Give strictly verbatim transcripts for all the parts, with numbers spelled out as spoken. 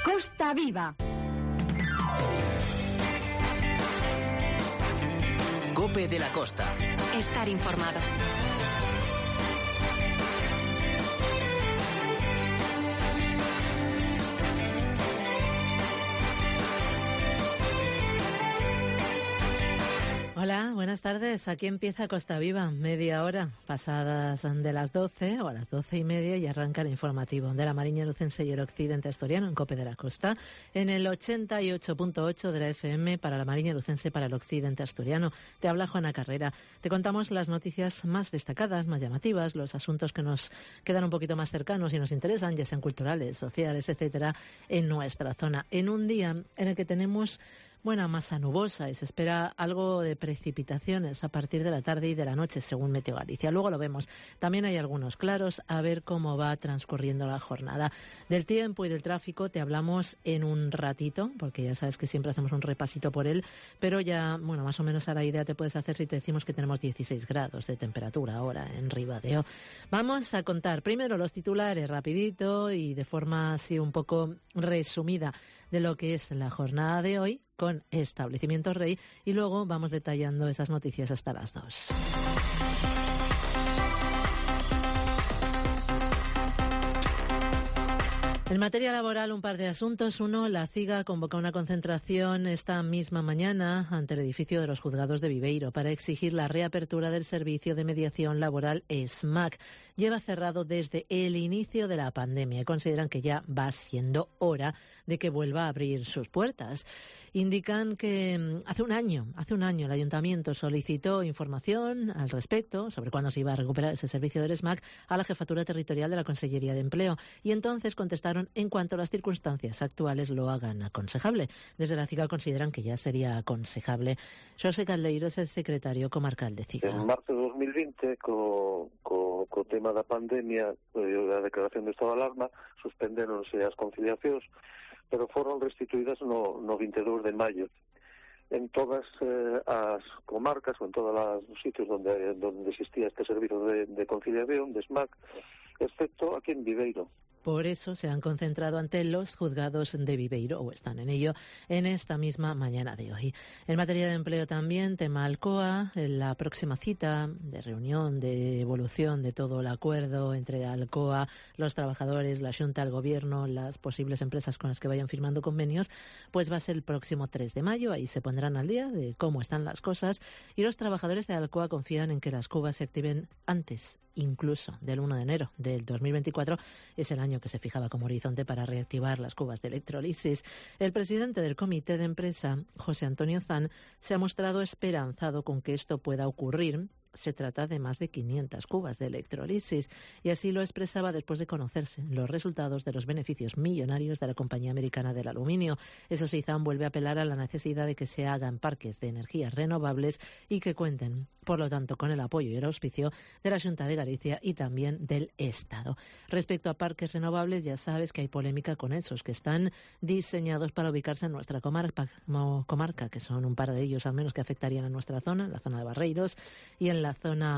Costa Viva. COPE de la Costa. Estar informado. Hola, buenas tardes. Aquí empieza Costa Viva, media hora pasadas de las doce o a las doce y media y arranca el informativo de la Mariña Lucense y el Occidente Asturiano en COPE de la Costa, en el ochenta y ocho punto ocho de la F M para la Mariña Lucense, para el Occidente Asturiano. Te habla Juana Carrera. Te contamos las noticias más destacadas, más llamativas, los asuntos que nos quedan un poquito más cercanos y nos interesan, ya sean culturales, sociales, etcétera, en nuestra zona. En un día en el que tenemos buena masa nubosa y se espera algo de precipitaciones a partir de la tarde y de la noche, según Meteo Galicia. Luego lo vemos. También hay algunos claros, a ver cómo va transcurriendo la jornada. Del tiempo y del tráfico te hablamos en un ratito, porque ya sabes que siempre hacemos un repasito por él, pero ya, bueno, más o menos a la idea te puedes hacer si te decimos que tenemos dieciséis grados de temperatura ahora en Ribadeo. Vamos a contar primero los titulares rapidito y de forma así un poco resumida de lo que es la jornada de hoy con Establecimientos Rey y luego vamos detallando esas noticias hasta las dos. En materia laboral, un par de asuntos. Uno, la CIGA convoca una concentración esta misma mañana ante el edificio de los juzgados de Viveiro para exigir la reapertura del servicio de mediación laboral S M A C. Lleva cerrado desde el inicio de la pandemia y consideran que ya va siendo hora de que vuelva a abrir sus puertas. Indican que hace un año, hace un año el Ayuntamiento solicitó información al respecto sobre cuándo se iba a recuperar ese servicio del S M A C a la Jefatura Territorial de la Consellería de Empleo y entonces contestaron en cuanto las circunstancias actuales lo hagan aconsejable. Desde la CIGA consideran que ya sería aconsejable. Xosé Caldeiro es el secretario comarcal de CIGA. En marzo de dos mil veinte, co, co, co tema da pandemia, a declaración de estado de alarma, suspendéronse as conciliacións, pero foron restituídas no, no veinte e dous de maio. En todas eh, as comarcas ou en todos os sitios donde, donde existía este servicio de, de conciliación, de S M A C, excepto aquí en Viveiro. Por eso se han concentrado ante los juzgados de Viveiro, o están en ello, en esta misma mañana de hoy. En materia de empleo también, tema Alcoa, la próxima cita de reunión, de evolución de todo el acuerdo entre Alcoa, los trabajadores, la Xunta, el Gobierno, las posibles empresas con las que vayan firmando convenios, pues va a ser el próximo tres de mayo. Ahí se pondrán al día de cómo están las cosas y los trabajadores de Alcoa confían en que las cubas se activen antes, incluso del uno de enero del dos mil veinticuatro, es el año que se fijaba como horizonte para reactivar las cubas de electrolisis. El presidente del comité de empresa, José Antonio Zan, se ha mostrado esperanzado con que esto pueda ocurrir. Se trata de más de quinientas cubas de electrolisis y así lo expresaba después de conocerse los resultados de los beneficios millonarios de la compañía americana del aluminio. Eso sí, Zan vuelve a apelar a la necesidad de que se hagan parques de energías renovables y que cuenten, por lo tanto, con el apoyo y el auspicio de la Xunta de Galicia y también del Estado. Respecto a parques renovables, ya sabes que hay polémica con esos que están diseñados para ubicarse en nuestra comarca, comarca que son un par de ellos al menos que afectarían a nuestra zona, la zona de Barreiros, y en la zona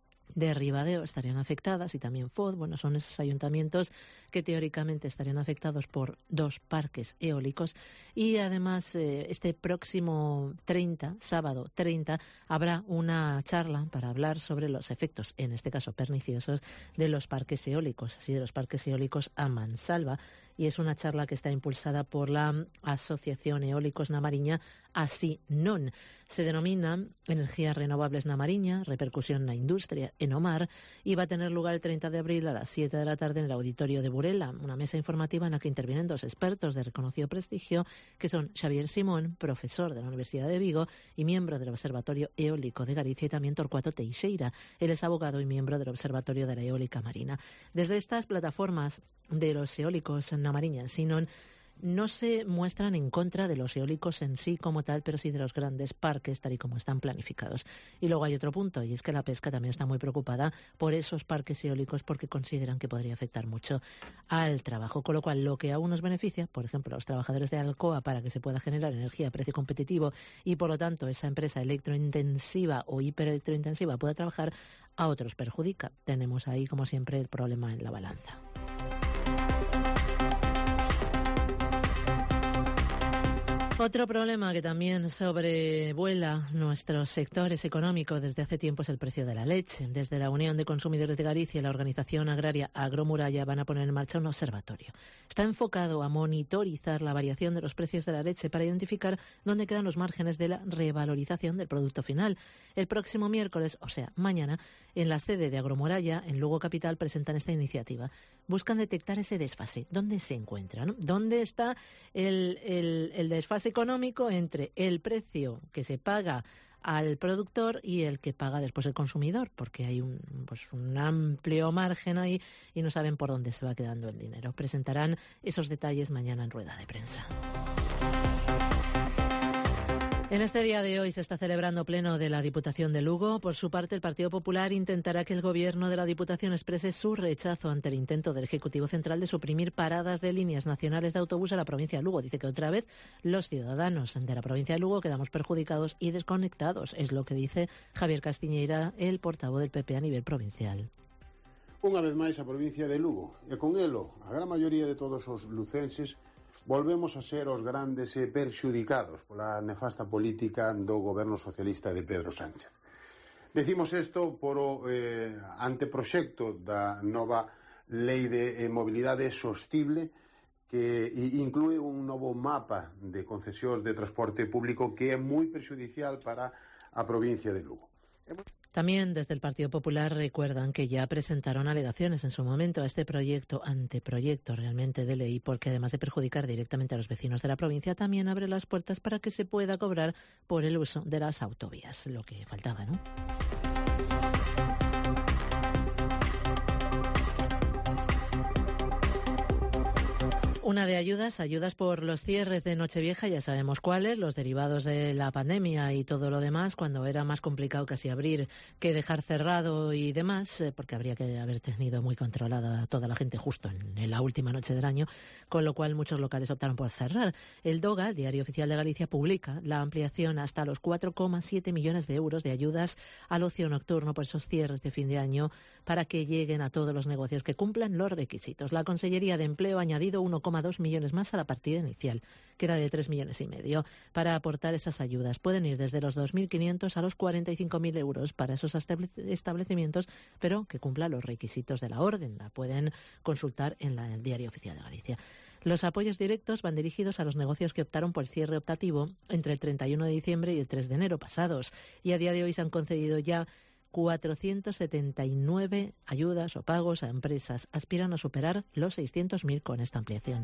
de Ribadeo estarían afectadas y también Foz. Bueno, son esos ayuntamientos que teóricamente estarían afectados por dos parques eólicos y además eh, este próximo treinta, sábado treinta, habrá una charla para hablar sobre los efectos, en este caso perniciosos, de los parques eólicos, así de los parques eólicos a mansalva, y es una charla que está impulsada por la Asociación Eólicos na Mariña, Así Non. Se denomina Energías Renovables na Mariña, repercusión na industria en o mar, y va a tener lugar el treinta de abril a las siete de la tarde en el auditorio de Burela, una mesa informativa en la que intervienen dos expertos de reconocido prestigio, que son Xavier Simón, profesor de la Universidad de Vigo y miembro del Observatorio Eólico de Galicia, y también Torcuato Teixeira. Él es abogado y miembro del Observatorio de la Eólica Marina. Desde estas plataformas de los eólicos na Mariña, sino no se muestran en contra de los eólicos en sí como tal, pero sí de los grandes parques tal y como están planificados. Y luego hay otro punto, y es que la pesca también está muy preocupada por esos parques eólicos porque consideran que podría afectar mucho al trabajo, con lo cual lo que a unos beneficia, por ejemplo, a los trabajadores de Alcoa para que se pueda generar energía a precio competitivo y por lo tanto esa empresa electrointensiva o hiperelectrointensiva pueda trabajar, a otros perjudica. Tenemos ahí, como siempre, el problema en la balanza. Otro problema que también sobrevuela nuestros sectores económicos desde hace tiempo es el precio de la leche. Desde la Unión de Consumidores de Galicia y la organización agraria Agromuralla van a poner en marcha un observatorio. Está enfocado a monitorizar la variación de los precios de la leche para identificar dónde quedan los márgenes de la revalorización del producto final. El próximo miércoles, o sea, mañana, en la sede de Agromuralla, en Lugo Capital, presentan esta iniciativa. Buscan detectar ese desfase. ¿Dónde se encuentra, ¿no? ¿Dónde está el, el, el desfase económico entre el precio que se paga al productor y el que paga después el consumidor? Porque hay un, pues un amplio margen ahí y no saben por dónde se va quedando el dinero. Presentarán esos detalles mañana en rueda de prensa. En este día de hoy se está celebrando pleno de la Diputación de Lugo. Por su parte, el Partido Popular intentará que el Gobierno de la Diputación exprese su rechazo ante el intento del Ejecutivo Central de suprimir paradas de líneas nacionales de autobús a la provincia de Lugo. Dice que otra vez los ciudadanos de la provincia de Lugo quedamos perjudicados y desconectados. Es lo que dice Javier Castiñeira, el portavoz del P P a nivel provincial. Unha vez máis a provincia de Lugo, e con elo a gran maioría de todos os lucenses, volvemos a ser os grandes e perxudicados pola nefasta política do goberno socialista de Pedro Sánchez. Decimos isto por o eh, anteproxecto da nova Lei de Mobilidade Sostible, que inclúe un novo mapa de concesións de transporte público que é moi perxudicial para a provincia de Lugo. También desde el Partido Popular recuerdan que ya presentaron alegaciones en su momento a este proyecto, anteproyecto realmente de ley, porque además de perjudicar directamente a los vecinos de la provincia, también abre las puertas para que se pueda cobrar por el uso de las autovías, lo que faltaba, ¿no? Una de ayudas, ayudas por los cierres de Nochevieja, ya sabemos cuáles, los derivados de la pandemia y todo lo demás, cuando era más complicado casi abrir que dejar cerrado y demás, porque habría que haber tenido muy controlada toda la gente justo en, en la última noche del año, con lo cual muchos locales optaron por cerrar. El DOGA, el Diario Oficial de Galicia, publica la ampliación hasta los cuatro coma siete millones de euros de ayudas al ocio nocturno por esos cierres de fin de año para que lleguen a todos los negocios que cumplan los requisitos. La Consellería de Empleo ha añadido uno coma dos millones más a la partida inicial, que era de tres millones y medio, para aportar esas ayudas. Pueden ir desde los dos mil quinientos a los cuarenta y cinco mil euros para esos establecimientos, pero que cumplan los requisitos de la orden. La pueden consultar en la, el Diario Oficial de Galicia. Los apoyos directos van dirigidos a los negocios que optaron por cierre optativo entre el treinta y uno de diciembre y el tres de enero pasados, y a día de hoy se han concedido ya cuatrocientos setenta y nueve ayudas o pagos a empresas. Aspiran a superar los seiscientos mil con esta ampliación.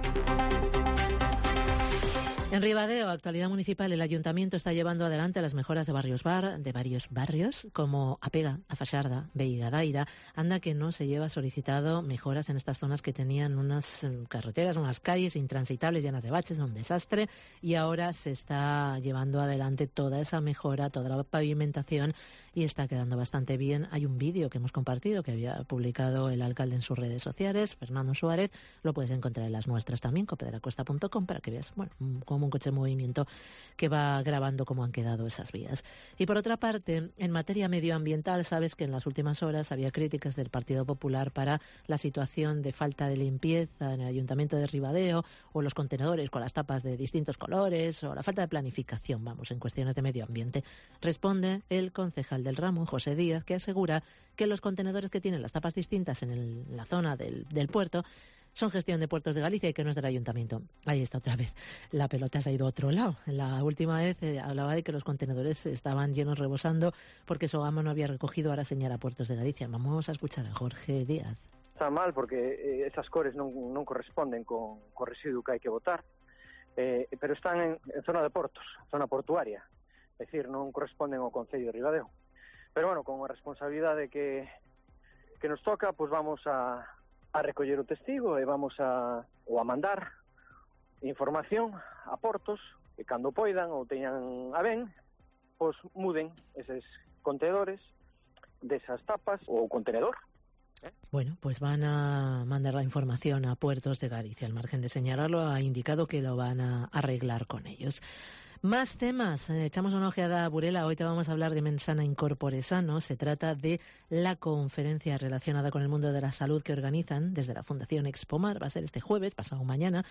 En Ribadeo, actualidad municipal, el Ayuntamiento está llevando adelante las mejoras de varios, bar, de varios barrios, como Apega, A Faxarda, Veiga Daira. Anda que no se lleva solicitado mejoras en estas zonas que tenían unas carreteras, unas calles intransitables llenas de baches, un desastre, y ahora se está llevando adelante toda esa mejora, toda la pavimentación, y está quedando bastante bien. Hay un vídeo que hemos compartido, que había publicado el alcalde en sus redes sociales, Fernando Suárez. Lo puedes encontrar en las nuestras también, cope de la costa punto com, para que veas, bueno, cómo un coche en movimiento que va grabando cómo han quedado esas vías. Y por otra parte, en materia medioambiental, sabes que en las últimas horas había críticas del Partido Popular para la situación de falta de limpieza en el Ayuntamiento de Ribadeo, o los contenedores con las tapas de distintos colores, o la falta de planificación, vamos, en cuestiones de medio ambiente. Responde el concejal del ramo, José Díaz, que asegura que los contenedores que tienen las tapas distintas en, el, en la zona del, del puerto son gestión de Puertos de Galicia y que no es del Ayuntamiento. Ahí está otra vez. La pelota se ha ido a otro lado. La última vez eh, hablaba de que los contenedores estaban llenos, rebosando, porque Sogama no había recogido, ahora señala Puertos de Galicia. Vamos a escuchar a Jorge Díaz. Está mal porque eh, esas cores non, non corresponden con, con residuo que hai que botar, eh, pero están en, en zona de portos, zona portuaria, é dicir, non corresponden ao Concello de Ribadeo. Pero bueno, con a responsabilidade que, que nos toca, pues vamos a a recoller o testigo e vamos a ou a mandar información a portos que cando poidan ou teñan a ben, pois muden eses contenedores desas tapas ou contenedor. Bueno, pues van a mandar la información a Puertos de Galicia. Al margen de señalarlo, ha indicado que lo van a arreglar con ellos. Más temas. Eh, echamos una ojeada a Burela. Hoy te vamos a hablar de Mensana in Corpore Sano. Se trata de la conferencia relacionada con el mundo de la salud que organizan desde la Fundación Expomar. Va a ser este jueves, pasado mañana.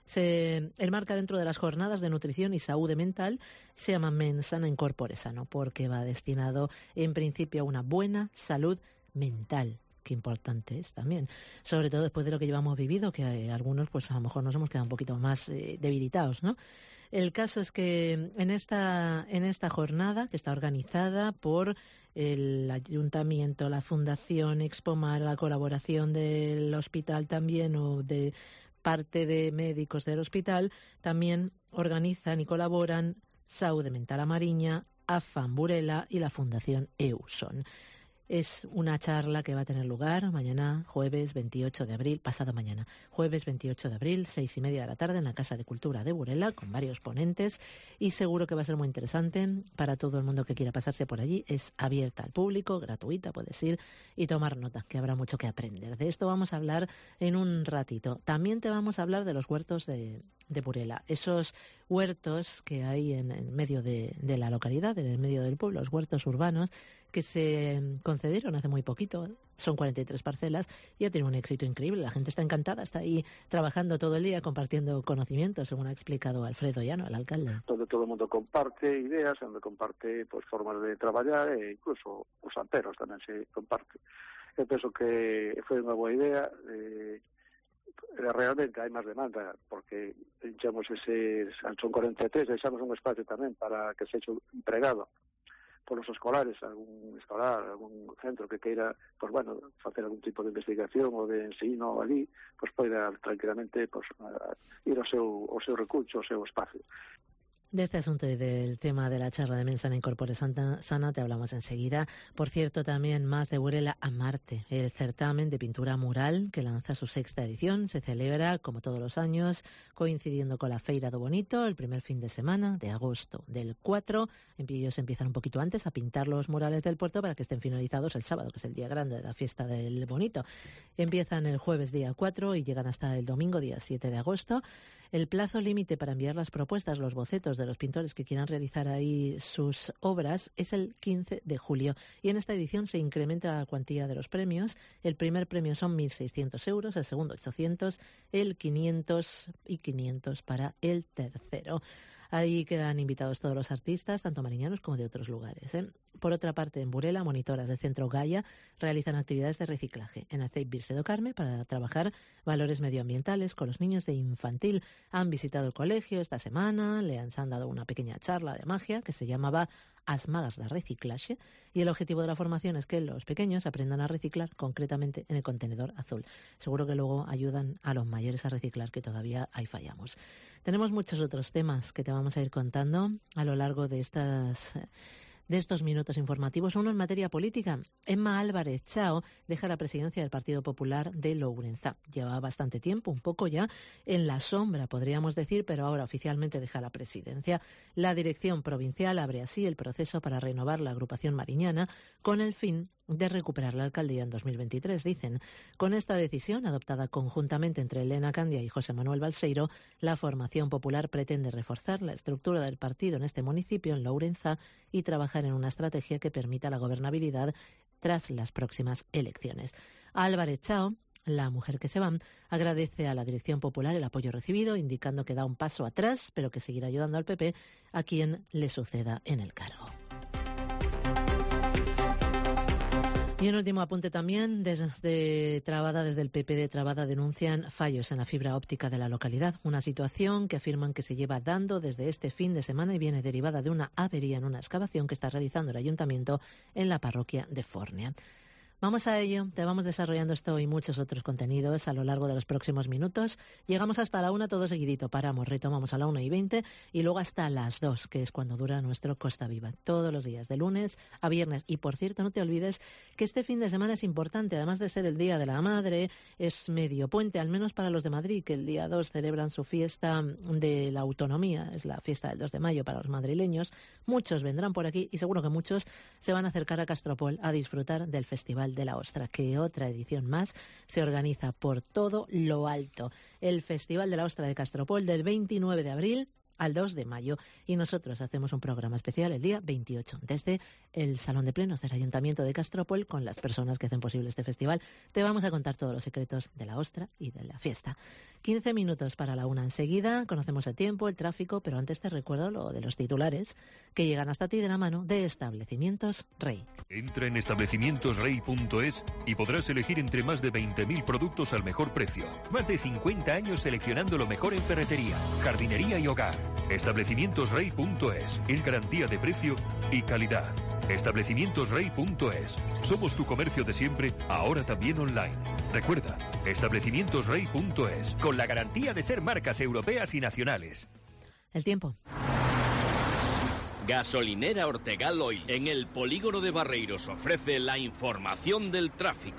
Se enmarca dentro de las jornadas de nutrición y salud mental. Se llama Mensana in Corpore Sano porque va destinado en principio a una buena salud mental. Qué importante es también, sobre todo después de lo que llevamos vivido, que eh, algunos pues a lo mejor nos hemos quedado un poquito más eh, debilitados, ¿no? El caso es que en esta, en esta jornada, que está organizada por el Ayuntamiento, la Fundación Expomar, la colaboración del hospital también, o de parte de médicos del hospital, también organizan y colaboran Saúde Mental A Mariña, AFAM Burela y la Fundación EUSON. Es una charla que va a tener lugar mañana, jueves veintiocho de abril, pasado mañana, jueves veintiocho de abril, seis y media de la tarde, en la Casa de Cultura de Burela, con varios ponentes, y seguro que va a ser muy interesante para todo el mundo que quiera pasarse por allí. Es abierta al público, gratuita, puedes ir y tomar nota, que habrá mucho que aprender. De esto vamos a hablar en un ratito. También te vamos a hablar de los huertos de, de Burela, esos huertos que hay en, en medio de, de la localidad, en el medio del pueblo, los huertos urbanos, que se concedieron hace muy poquito. Son cuarenta y tres parcelas y ha tenido un éxito increíble. La gente está encantada, está ahí trabajando todo el día, compartiendo conocimientos, según ha explicado Alfredo Llano, el alcalde. Donde todo el mundo comparte ideas, donde comparte pues formas de traballar e incluso os amperos tamén se comparte. Eu penso que foi unha boa idea. Eh, realmente hai máis demanda porque enchemos eses, son cuarenta e tres, deixamos un espacio tamén para que se hecho empregado por los escolares, algún escolar, algún centro que queira, pues bueno, facer algún tipo de investigación ou de ensino ali, pues poida tranquilamente pues, ir ao seu, ao seu recurso, ao seu espacio. De este asunto y del tema de la charla de Mensana in Corpore Sana te hablamos enseguida. Por cierto, también más de Burela a Marte. El certamen de pintura mural, que lanza su sexta edición, se celebra, como todos los años, coincidiendo con la Feira do Bonito, el primer fin de semana de agosto. Del cuatro, ellos empiezan un poquito antes a pintar los murales del puerto para que estén finalizados el sábado, que es el día grande de la fiesta del Bonito. Empiezan el jueves día cuatro y llegan hasta el domingo día siete de agosto. El plazo límite para enviar las propuestas, los bocetos de los pintores que quieran realizar ahí sus obras es el quince de julio. Y en esta edición se incrementa la cuantía de los premios. El primer premio son mil seiscientos euros, el segundo ochocientos, el quinientos y quinientos para el tercero. Ahí quedan invitados todos los artistas, tanto mariñanos como de otros lugares, ¿eh? Por otra parte, en Burela, monitoras del Centro Gaia realizan actividades de reciclaje en Aceite Virse do Carme para trabajar valores medioambientales con los niños de infantil. Han visitado el colegio esta semana, le han dado una pequeña charla de magia que se llamaba As Magas da Reciclaxe, y el objetivo de la formación es que los pequeños aprendan a reciclar, concretamente en el contenedor azul. Seguro que luego ayudan a los mayores a reciclar, que todavía ahí fallamos. Tenemos muchos otros temas que te vamos a ir contando a lo largo de estas... de estos minutos informativos. Uno en materia política. Emma Álvarez Chao deja la presidencia del Partido Popular de Lourenzá. Lleva bastante tiempo, un poco ya, en la sombra, podríamos decir, pero ahora oficialmente deja la presidencia. La dirección provincial abre así el proceso para renovar la agrupación mariñana con el fin de recuperar la alcaldía en dos mil veintitrés, dicen. Con esta decisión, adoptada conjuntamente entre Elena Candia y José Manuel Balseiro, la formación popular pretende reforzar la estructura del partido en este municipio, en Lourenzá, y trabajar en una estrategia que permita la gobernabilidad tras las próximas elecciones. Álvarez Chao, la mujer que se va, agradece a la dirección popular el apoyo recibido, indicando que da un paso atrás, pero que seguirá ayudando al P P a quien le suceda en el cargo. Y un último apunte también, desde Trabada, desde el P P de Trabada denuncian fallos en la fibra óptica de la localidad, una situación que afirman que se lleva dando desde este fin de semana y viene derivada de una avería en una excavación que está realizando el ayuntamiento en la parroquia de Fornia. Vamos a ello, te vamos desarrollando esto y muchos otros contenidos a lo largo de los próximos minutos. Llegamos hasta la una, todo seguidito, paramos, retomamos a la una y veinte y luego hasta las dos, que es cuando dura nuestro Costa Viva, todos los días, de lunes a viernes. Y por cierto, no te olvides que este fin de semana es importante, además de ser el Día de la Madre, es medio puente, al menos para los de Madrid, que el día dos celebran su fiesta de la autonomía, es la fiesta del dos de mayo para los madrileños. Muchos vendrán por aquí y seguro que muchos se van a acercar a Castropol a disfrutar del Festival de la Ostra, que otra edición más se organiza por todo lo alto. El Festival de la Ostra de Castropol del veintinueve de abril al dos de mayo. Y nosotros hacemos un programa especial el día veintiocho desde el Salón de Plenos del Ayuntamiento de Castropol con las personas que hacen posible este festival. Te vamos a contar todos los secretos de la ostra y de la fiesta. quince minutos para la una enseguida. Conocemos el tiempo, el tráfico, pero antes te recuerdo lo de los titulares que llegan hasta ti de la mano de Establecimientos Rey. Entra en establecimientos rey punto es y podrás elegir entre más de veinte mil productos al mejor precio. Más de cincuenta años seleccionando lo mejor en ferretería, jardinería y hogar. establecimientos rey punto es es garantía de precio y calidad. establecimientos rey punto es. Somos tu comercio de siempre, ahora también online. Recuerda, establecimientos rey punto es, con la garantía de ser marcas europeas y nacionales. El tiempo. Gasolinera Ortegal Oil, en el polígono de Barreiros, ofrece la información del tráfico.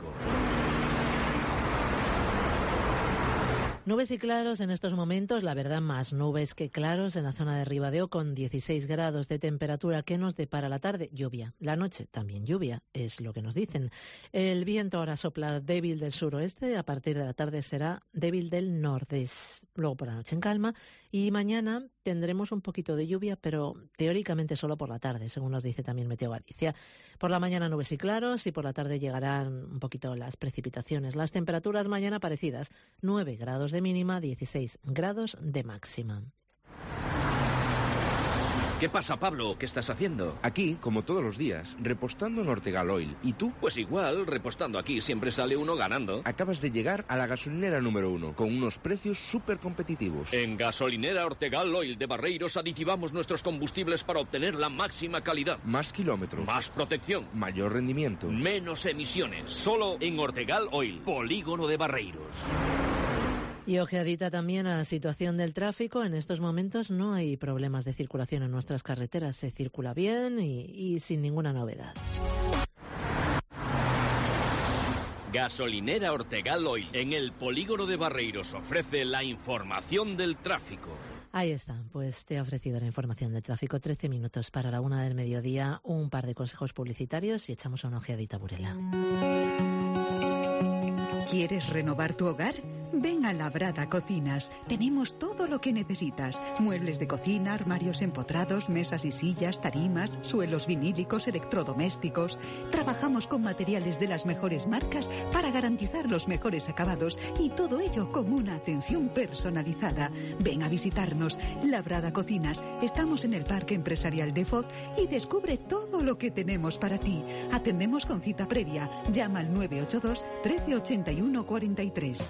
Nubes y claros en estos momentos, la verdad más nubes que claros en la zona de Ribadeo con dieciséis grados de temperatura. ¿Qué nos depara la tarde? Lluvia. La noche también lluvia, es lo que nos dicen. El viento ahora sopla débil del suroeste, a partir de la tarde será débil del nordeste. Luego por la noche en calma y mañana tendremos un poquito de lluvia, pero teóricamente solo por la tarde, según nos dice también Meteo Galicia. Por la mañana nubes y claros y por la tarde llegarán un poquito las precipitaciones. Las temperaturas mañana parecidas, nueve grados de mínima, dieciséis grados de máxima. ¿Qué pasa, Pablo? ¿Qué estás haciendo? Aquí, como todos los días, repostando en Ortegal Oil. ¿Y tú? Pues igual, repostando aquí siempre sale uno ganando. Acabas de llegar a la gasolinera número uno, con unos precios súper competitivos. En Gasolinera Ortegal Oil de Barreiros aditivamos nuestros combustibles para obtener la máxima calidad. Más kilómetros. Más protección. Mayor rendimiento. Menos emisiones. Solo en Ortegal Oil, polígono de Barreiros. Y ojeadita también a la situación del tráfico. En estos momentos no hay problemas de circulación en nuestras carreteras. Se circula bien y, y sin ninguna novedad. Gasolinera Ortegal Oil, en el polígono de Barreiros, ofrece la información del tráfico. Ahí está, pues te ha ofrecido la información del tráfico. trece minutos para la una del mediodía, un par de consejos publicitarios y echamos una ojeadita a Burela. ¿Quieres renovar tu hogar? Ven a Labrada Cocinas. Tenemos todo lo que necesitas. Muebles de cocina, armarios empotrados, mesas y sillas, tarimas, suelos vinílicos, electrodomésticos. Trabajamos con materiales de las mejores marcas para garantizar los mejores acabados y todo ello con una atención personalizada. Ven a visitarnos. Labrada Cocinas. Estamos en el Parque Empresarial de Foz y descubre todo lo que tenemos para ti. Atendemos con cita previa. Llama al nueve ocho dos, trece ochenta y uno, cuarenta y tres.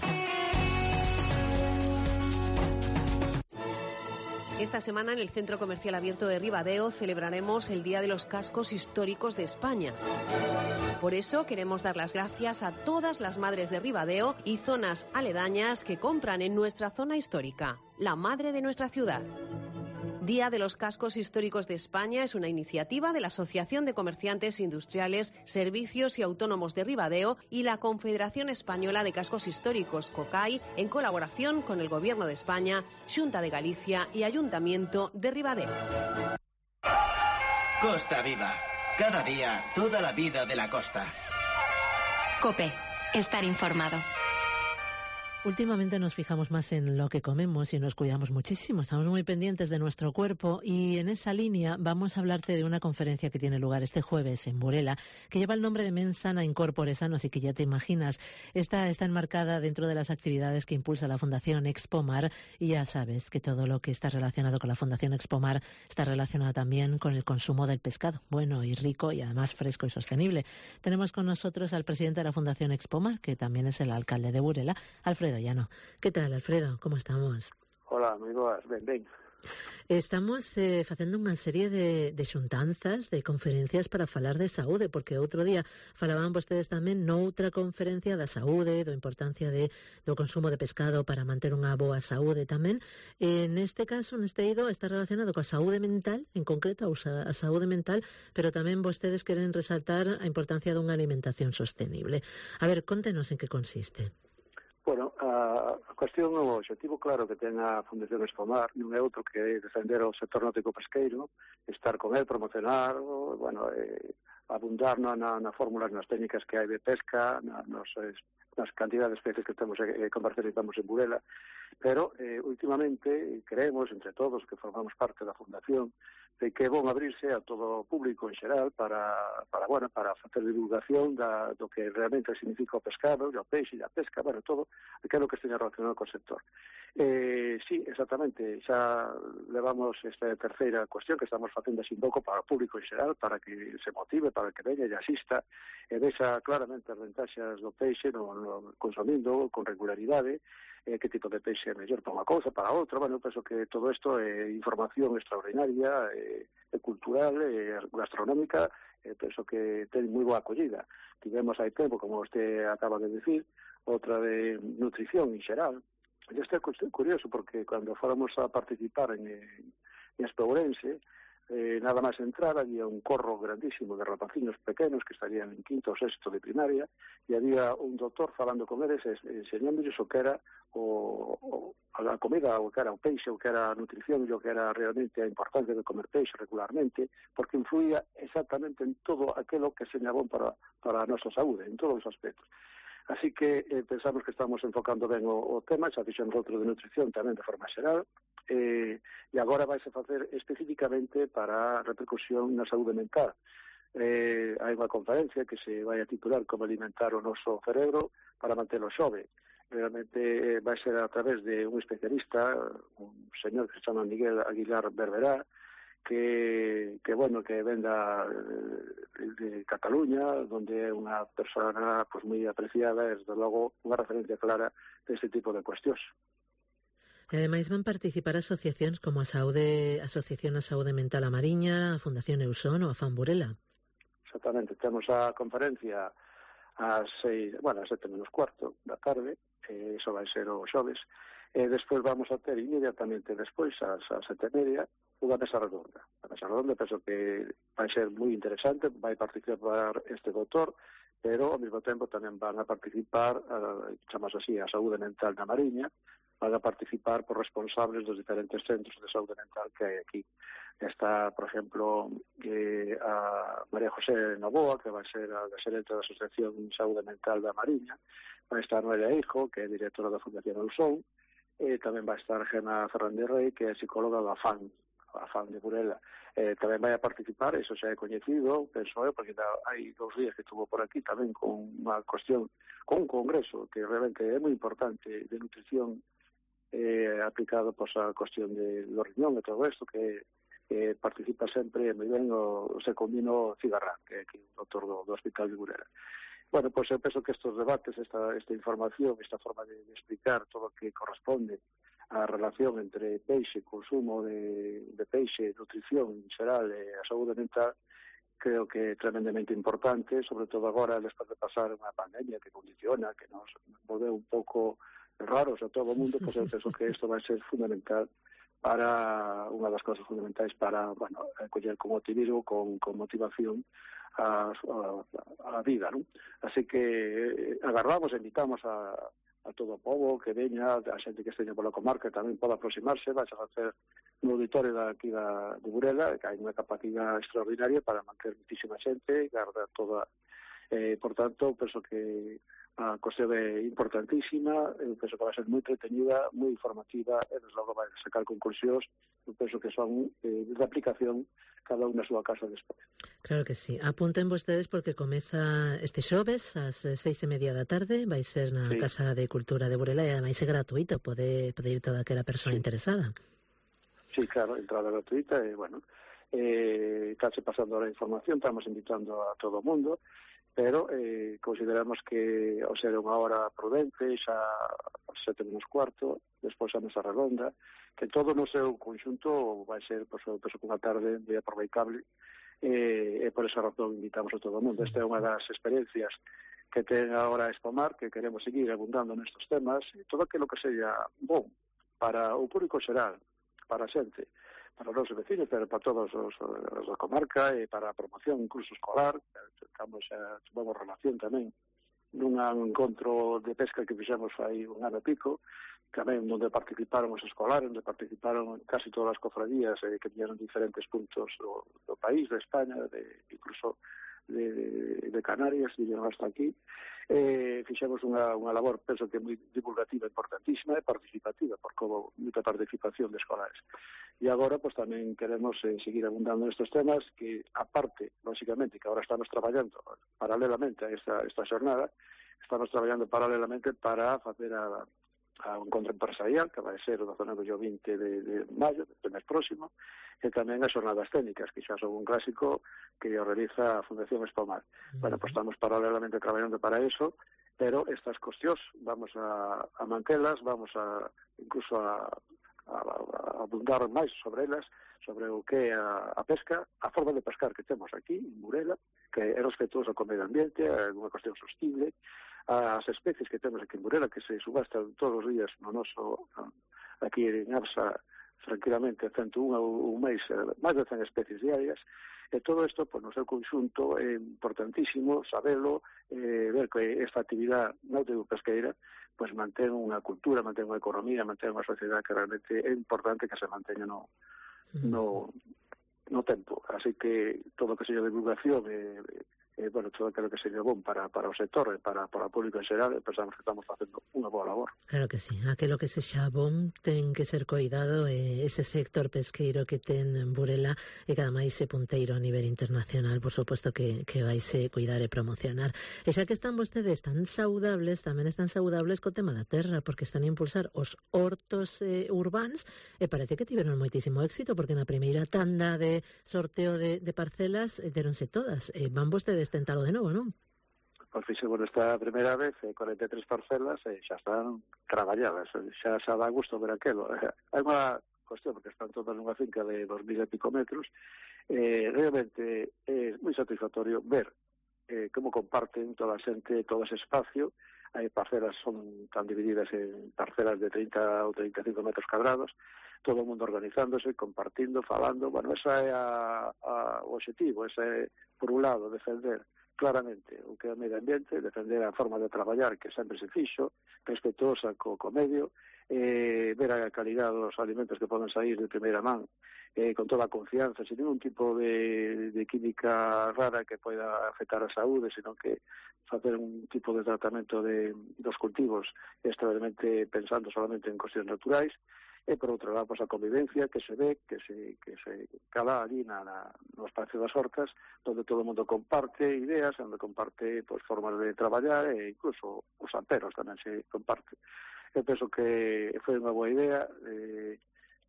Esta semana en el Centro Comercial Abierto de Ribadeo celebraremos el Día de los Cascos Históricos de España. Por eso queremos dar las gracias a todas las madres de Ribadeo y zonas aledañas que compran en nuestra zona histórica, la madre de nuestra ciudad. Día de los Cascos Históricos de España es una iniciativa de la Asociación de Comerciantes Industriales, Servicios y Autónomos de Ribadeo y la Confederación Española de Cascos Históricos, COCAI, en colaboración con el Gobierno de España, Xunta de Galicia y Ayuntamiento de Ribadeo. Costa Viva. Cada día, toda la vida de la costa. COPE. Estar informado. Últimamente nos fijamos más en lo que comemos y nos cuidamos muchísimo. Estamos muy pendientes de nuestro cuerpo y en esa línea vamos a hablarte de una conferencia que tiene lugar este jueves en Burela, que lleva el nombre de Mens Sana in Corpore Sano, así que ya te imaginas. Esta está enmarcada dentro de las actividades que impulsa la Fundación Expomar y ya sabes que todo lo que está relacionado con la Fundación Expomar está relacionado también con el consumo del pescado, bueno y rico y además fresco y sostenible. Tenemos con nosotros al presidente de la Fundación Expomar, que también es el alcalde de Burela, Alfredo Llano. ¿Qué tal, Alfredo? ¿Cómo estamos? Hola, moi boas, ben, ben. Estamos eh, facendo unha serie de, de xuntanzas, de conferencias para falar de saúde, porque outro día falaban vostedes tamén noutra conferencia da saúde, da importancia de, do consumo de pescado para manter unha boa saúde tamén. En este caso, neste eido, está relacionado coa saúde mental, en concreto a saúde mental, pero tamén vostedes queren resaltar a importancia dunha alimentación sostenible. A ver, contenos en que consiste. Bueno, a cuestión, o objetivo claro que ten a Fundación Expomar non é outro que defender o sector náutico pesqueiro, estar con el, promocionar, bueno, eh, abundar na, na, na fórmulas, nas técnicas que hai de pesca, na, nos eh, nas cantidades de peces que estamos eh, comercializamos en Burela, pero eh, últimamente creemos, entre todos que formamos parte da Fundación, de que é bom abrirse a todo o público en xeral para, para, bueno, para facer divulgación da, do que realmente significa o pescado, o peixe, a pesca, bueno, todo aquilo que esteña relacionado co sector. Eh, sí, exactamente, xa levamos esta terceira cuestión que estamos facendo así un pouco para o público en xeral, para que se motive, para que veña e asista, e vexa claramente as ventaxas do peixe no, no, consumindo con regularidade, eh, que tipo de peixe é mellor para unha cousa, para outra. Bueno, penso que todo isto é información extraordinaria, é, é cultural, é gastronómica, eh, penso que ten moi boa acollida. Tivemos hai tempo, como vostè acaba de decir, outra de nutrición en xeral. E isto é curioso, porque cando fóramos a participar en, en Espourense, eh, nada máis entrar, había un corro grandísimo de rapaciños pequenos que estarían en quinto ou sexto de primaria, e había un doutor falando con eles, enseñándoles o que era o, o, a comida, o que era o peixe, o que era a nutrición, e o que era realmente a importancia de comer peixe regularmente, porque influía exactamente en todo aquilo que seña bon para, para a nosa saúde, en todos os aspectos. Así que eh, pensamos que estamos enfocando ben o, o tema, xa fixemos outro de nutrición tamén de forma xeral, eh, e agora vais a facer especificamente para a repercusión na saúde mental. Eh, hai unha conferencia que se vai a titular Como alimentar o noso cerebro para mantelo xove. Realmente eh, vai ser a través de un especialista, un señor que se chama Miguel Aguilar Berberá, que, que bueno, que venda de, de Cataluña, donde é unha persona pues, moi apreciada, e desde logo unha referencia clara deste tipo de cuestións. E ademais van participar asociacións como a Saúde, Asociación a Saúde Mental a Mariña, a Fundación Eusón ou a Fan Burela. Exactamente, temos a conferencia ás seis, bueno, ás sete menos cuarto da tarde, eh, iso vai ser o xoves, e despois vamos a ter inmediatamente despois, ás, ás sete e media, unha mesa redonda. A mesa redonda penso que vai ser moi interesante, vai participar este doutor, pero ao mesmo tempo tamén van a participar, a, chamamos así, a saúde mental na Mariña, van a participar por responsables dos diferentes centros de saúde mental que hai aquí. Está, por exemplo, eh, a María José Novoa, que vai ser a gerente da Asociación de Saúde Mental da Mariña, vai estar Noelia Hijo, que é directora da Fundación Eusón, e tamén vai estar Gemma Fernández Rey, que é psicóloga da FAN, a FAN de Burela. Eh, tamén vai a participar, eso xa é coñecido, penso eu, porque hai dous días que estuvo por aquí tamén con unha cuestión, con un congreso que realmente é moi importante de nutrición eh, aplicado pois, a cuestión de, do riñón e todo isto, que eh, participa sempre moi ben o, o Secundino Cigarrán, que é aquí o doutor do, do Hospital de Burela. Bueno, pois eu penso que estes debates, esta, esta información, esta forma de, de explicar todo o que corresponde a relación entre peixe, consumo de, de peixe, nutrición en xeral e a saúde mental, creo que é tremendamente importante, sobre todo agora, despois de pasar unha pandemia que condiciona, que nos volveu un pouco raros a todo o mundo, pois eu penso que isto vai ser fundamental para unha das cosas fundamentais para, bueno, coller con optimismo, con, con motivación a, a, a vida, non? Así que eh, agardamos, invitamos a a todo o povo que veña, a xente que esteña pola comarca tamén pode aproximarse, vais a facer no auditorio daqui da, de Burela, que hai unha capacidade extraordinaria para manter muitísima xente, garda toda, eh, por tanto, penso que a cuestión é importantísima, eu penso que vai ser moi entretenida, moi informativa, e desde logo vai sacar conclusións, eu penso que son eh, de aplicación cada unha na súa casa despois. Claro que sí. Apunten vostedes porque comeza este xoves ás seis e media da tarde, vai ser na sí. Casa de Cultura de Burela e ademais é gratuito, pode, pode ir toda aquela persoa sí. interesada. Sí, claro, entrada gratuita e, bueno, eh, case pasando a información, estamos invitando a todo o mundo, pero eh, consideramos que ao ser unha hora prudente, xa sete menos cuarto, despois a mesa redonda, que todo no seu conxunto vai ser, pois, penso, unha tarde moi aproveitable, e, e por esa razón invitamos a todo o mundo. Esta é unha das experiencias que ten agora a Espomar, que queremos seguir abundando nestes temas, e todo aquilo que seja bom para o público xeral, para a xente, para os nosos vecinos, pero para todos os, os da comarca, e para a promoción incluso escolar. Estamos a tomamos relación tamén nun encontro de pesca que fixemos hai un ano e pico, tamén onde participaron os escolares, onde participaron casi todas as cofradías eh, que tiñeron diferentes puntos do, do país, de España, de, incluso de, de, de Canarias, viñeron hasta aquí. Eh, fixemos unha, unha labor, penso que moi divulgativa, importantísima e participativa, porque houve moita participación de escolares. E agora, pues, tamén queremos eh, seguir abundando nestes temas que, aparte, lógicamente, que agora estamos traballando paralelamente a esta, esta xornada, estamos traballando paralelamente para facer a, a un encontro empresarial, que vai ser o dezanove e o vinte de, de maio, do mes próximo, e tamén as xornadas técnicas, que xa son un clásico que o realiza a Fundación Espomar. Uh-huh. Bueno, pues estamos paralelamente traballando para eso, pero estas cuestións vamos a, a mantelas, vamos a incluso a, a, a abundar máis sobre elas, sobre o que é a, a pesca, a forma de pescar que temos aquí, en Burela, que é respetuosa co medio ambiente, é unha cuestión sostible, as especies que temos aquí en Burela, que se subastan todos os días no noso, aquí en Absa, tranquilamente, tanto unha ou un mês, máis de cen especies diarias, e todo isto, pois, no seu conxunto, é importantísimo sabelo, eh, ver que esta actividade náutico-pesqueira pois mantén unha cultura, mantén unha economía, mantén unha sociedade que realmente é importante que se manteña no, no, no tempo. Así que todo o que seja divulgación e, eh, bueno, todo aquilo que seja bon para, para o sector e para, para o público en xeral, pensamos que estamos facendo unha boa labor. Claro que sí, aquilo que sexa bon ten que ser coidado, e ese sector pesqueiro que ten en Burela e cada máis é punteiro a nivel internacional, por suposto que, que vaise cuidar e promocionar. E xa que están vostedes tan saudables, tamén están saudables co tema da terra, porque están a impulsar os hortos eh, urbans, e parece que tiveron moitísimo éxito, porque na primeira tanda de sorteo de, de parcelas eh, deronse todas. Eh, van vostedes tentalo de novo, non? Pois fixemos esta primeira vez eh, cuarenta e tres parcelas e xa están traballadas, xa xa dá gusto ver aquelo. Hai unha cuestión, porque están todas nunha finca de dos mil e pico metros, eh, realmente é moi satisfactorio ver eh, como comparten toda a xente todo ese espacio. Hai parcelas, son tan divididas en parcelas de trinta ou treinta e cinco metros cuadrados, todo o mundo organizándose, compartindo, falando. Bueno, esa é a, a, o objetivo, esa é, por un lado, defender claramente o que é o medio ambiente, defender a forma de traballar que sempre se fixo, respetuosa co, co medio, eh, ver a calidad dos alimentos que poden sair de primeira man, eh, con toda a confianza, sin ningún tipo de, de química rara que poida afectar a saúde, sino que facer un tipo de tratamento de, dos cultivos extraordinariamente pensando solamente en cuestións naturais. E, por outro lado, pues, a convivencia que se ve, que se, que se cala ali na, na, no espacio das hortas, onde todo o mundo comparte ideas, onde comparte pues, formas de traballar, e incluso os amperos tamén se comparte. Eu penso que foi unha boa idea, eh,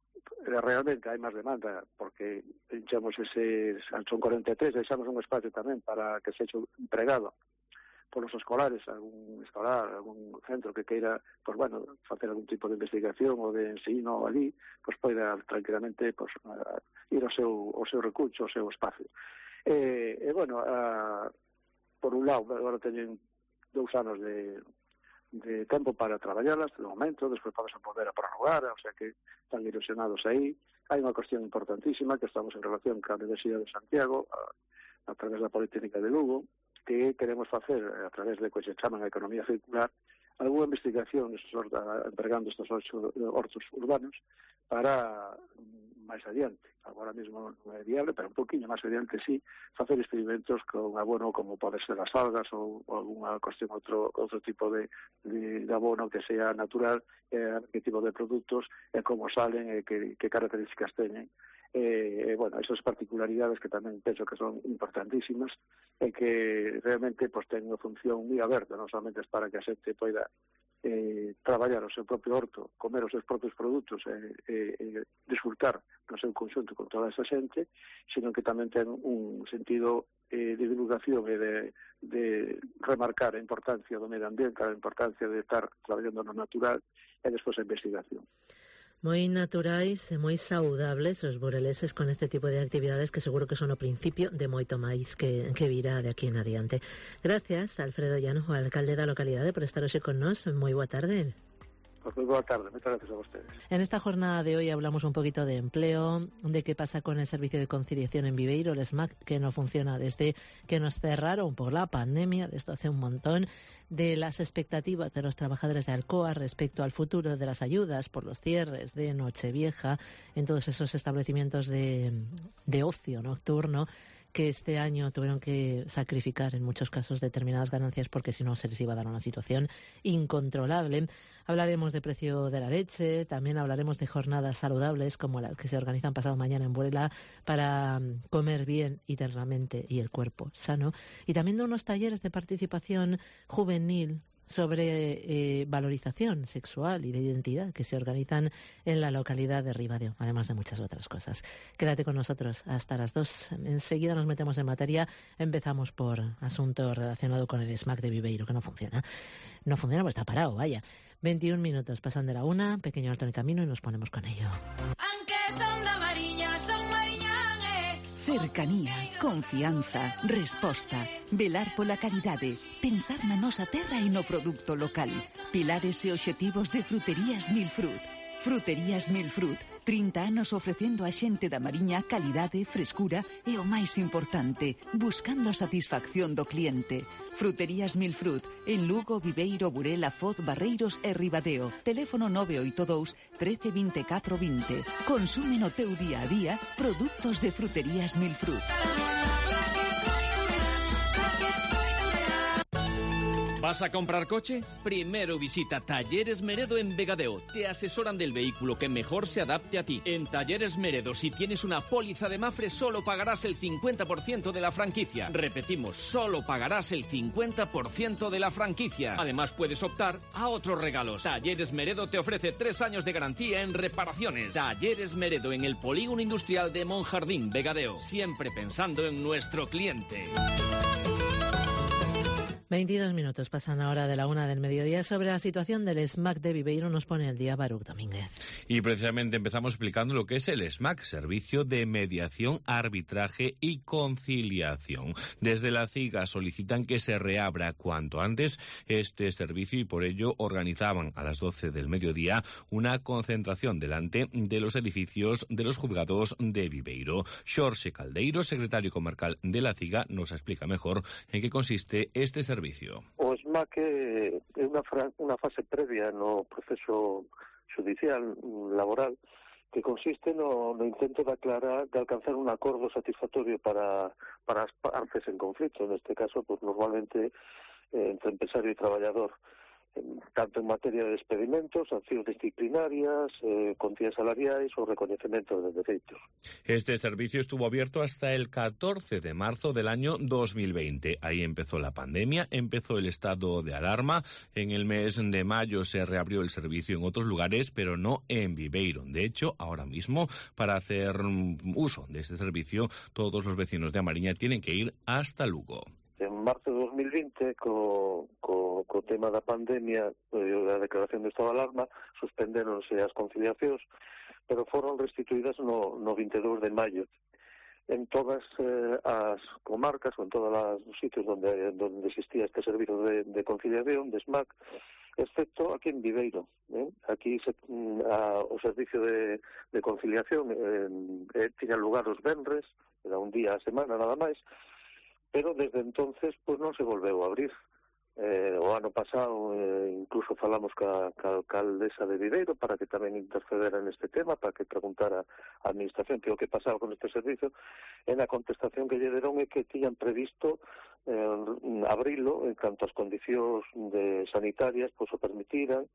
realmente hai máis demanda, porque enchemos ese, son cuarenta e tres, deixamos un espacio tamén para que se eche empregado polos escolares, algún escolar, algún centro que queira, pues bueno, facer algún tipo de investigación ou de ensino ali, pues poida tranquilamente pues, uh, ir ao seu, ao seu recurso, ao seu espacio. E, e bueno, uh, por un lado, agora teñen dous anos de, de tempo para traballarlas, de momento, despois vamos a poder a prorrogar, o sea que están ilusionados aí. Hai unha cuestión importantísima que estamos en relación ca Universidade de Santiago, a, a través da Politécnica de Lugo, que queremos facer a través de que se chaman a economía circular algunha investigación empregando estes ocho hortos urbanos para máis adiante. Agora mesmo non é viable, pero un poquinho máis adiante sí, facer experimentos con abono como pode ser as algas ou, ou alguna cuestión, outro, outro tipo de, de, de abono que sea natural, eh, que tipo de produtos, e como salen, e que, que características teñen. Eh, bueno, esas particularidades que tamén penso que son importantísimas e que realmente pues, ten unha función moi aberta, non solamente para que a xente poida eh, traballar o seu propio horto, comer os seus propios produtos e eh, eh, disfrutar no seu conxunto con toda esa xente, sino que tamén ten un sentido eh, de divulgación e de, de remarcar a importancia do medio ambiente, a importancia de estar traballando no natural e despois a investigación. Moi naturais e moi saudables os bureleses con este tipo de actividades que seguro que son o principio de moito máis que, que virá de aquí en adiante. Gracias, Alfredo Llano, o alcalde da localidade, por estar hoxe con nós. Moi boa tarde. Pues muy buena tarde, muchas gracias a ustedes. En esta jornada de hoy hablamos un poquito de empleo, de qué pasa con el servicio de conciliación en Viveiro, el S M A C, que no funciona desde que nos cerraron por la pandemia, de esto hace un montón, de las expectativas de los trabajadores de Alcoa respecto al futuro de las ayudas por los cierres de Nochevieja en todos esos establecimientos de, de ocio nocturno que este año tuvieron que sacrificar en muchos casos determinadas ganancias porque si no se les iba a dar una situación incontrolable. Hablaremos de precio de la leche, también hablaremos de jornadas saludables como las que se organizan pasado mañana en Burela para comer bien internamente y el cuerpo sano, y también de unos talleres de participación juvenil sobre eh, valorización sexual y de identidad que se organizan en la localidad de Ribadeo, además de muchas otras cosas. Quédate con nosotros hasta las dos. Enseguida nos metemos en materia. Empezamos por asunto relacionado con el SMAC de Viveiro, que no funciona. No funciona, pues está parado, vaya. veintiún minutos pasan de la una, pequeño alto en el camino y nos ponemos con ello. Aunque son da Mariña, son mariñanes. Cercanía, confianza, resposta, velar pola calidade, pensar na nosa terra e no produto local. Pilares e obxectivos de Fruterías Milfrut. Fruterías Milfrut, trinta anos ofrecendo a xente da Mariña calidade, frescura e o máis importante, buscando a satisfacción do cliente. Fruterías Milfrut, en Lugo, Viveiro, Burela, Foz, Barreiros e Ribadeo. Teléfono nove oito dous, trece, veinticuatro, veinte. Consume no teu día a día produtos de Fruterías Milfrut. ¿Vas a comprar coche? Primero visita Talleres Meredo en Vegadeo. Te asesoran del vehículo que mejor se adapte a ti. En Talleres Meredo, si tienes una póliza de Mafre, solo pagarás el cincuenta por ciento de la franquicia. Repetimos, solo pagarás el cincuenta por ciento de la franquicia. Además, puedes optar a otros regalos. Talleres Meredo te ofrece tres años de garantía en reparaciones. Talleres Meredo en el Polígono Industrial de Monjardín, Vegadeo. Siempre pensando en nuestro cliente. veintidós minutos pasan ahora de la una del mediodía. Sobre la situación del SMAC de Viveiro nos pone el día Baruch Domínguez. Y precisamente empezamos explicando lo que es el SMAC, Servicio de Mediación, Arbitraje y Conciliación. Desde la CIGA solicitan que se reabra cuanto antes este servicio y por ello organizaban a las doce del mediodía una concentración delante de los edificios de los juzgados de Viveiro. Xorxe Caldeiro, secretario comarcal de la CIGA, nos explica mejor en qué consiste este servicio. O SMAC é unha, unha fase previa no proceso judicial laboral que consiste no, no intento de aclarar, de alcanzar un acordo satisfactorio para, para as partes en conflito, neste caso, pues, normalmente eh, entre empresario e traballador, tanto en materia de despedimentos, accións disciplinarias, eh, contías salariais ou recoñecemento de dereitos. Este servicio estuvo abierto hasta el catorce de marzo del año dos mil veinte. Ahí empezó la pandemia, empezó el estado de alarma. En el mes de mayo se reabrió el servicio en otros lugares, pero no en Viveiro. De hecho, ahora mismo, para hacer uso de este servicio, todos los vecinos de Amariña tienen que ir hasta Lugo. En marzo de dos mil veinte, co, co, co tema da pandemia, a declaración de estado de alarma, suspendéronse as conciliacións, pero foron restituídas no, no veintidós de maio. En todas eh, as comarcas, ou en todos os sitios onde, onde existía este servicio de, de conciliación, de SMAC, excepto aquí en Viveiro. Eh? Aquí se, a, o servicio de, de conciliación eh, eh, tiña lugar os venres, era un día a semana nada máis, pero desde entonces pues non se volveu a abrir. Eh, o ano pasado eh, incluso falamos ca, ca alcaldesa de Viveiro para que tamén intercedera neste tema, para que preguntara a administración que o que pasaba con este servicio. En a contestación que lle deron é que tiñan previsto eh, abrilo en canto as condicións de sanitarias pues o permitiran,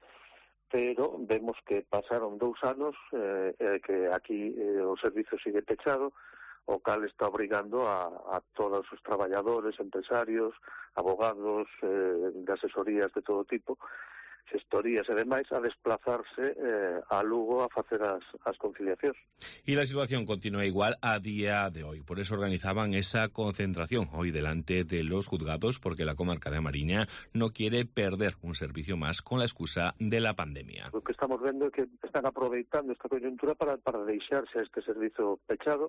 pero vemos que pasaron dous anos eh, eh, que aquí eh, o servicio sigue pechado, o cal está obrigando a, a todos os traballadores, empresarios, abogados, eh, de asesorías de todo tipo, gestorías e demais, a desplazarse eh, a Lugo a facer as, as conciliacións. Y la situación continúa igual a día de hoy. Por eso organizaban esa concentración hoy delante de los juzgados, porque la comarca de Amariña no quiere perder un servicio más con la excusa de la pandemia. Lo que estamos vendo é que están aproveitando esta coyuntura para, para deixarse este servicio pechado,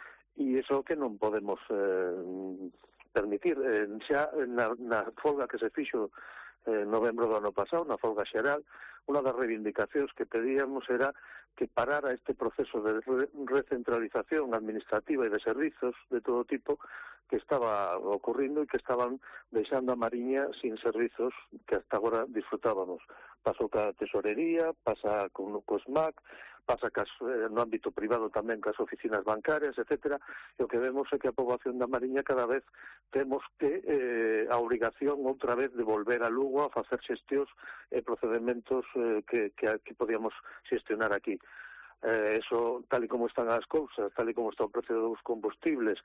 e iso que non podemos eh, permitir. Eh, xa na, na folga que se fixo en eh, novembro do ano pasado, na folga xeral, unha das reivindicacións que pedíamos era que parara este proceso de re recentralización administrativa e de servizos de todo tipo que estaba ocurrindo e que estaban deixando a Mariña sin servizos que hasta agora disfrutábamos. Pasou ca tesorería, pasa con o SMAC, pasa cas, eh, no ámbito privado tamén cas oficinas bancarias, etcétera, e o que vemos é que a poboación da Mariña cada vez temos que eh, a obrigación outra vez de volver a Lugo a facer xestións e procedementos eh, que, que, que podíamos xestionar aquí. Eh, eso, tal e como están as cousas, tal e como está o precio dos combustibles,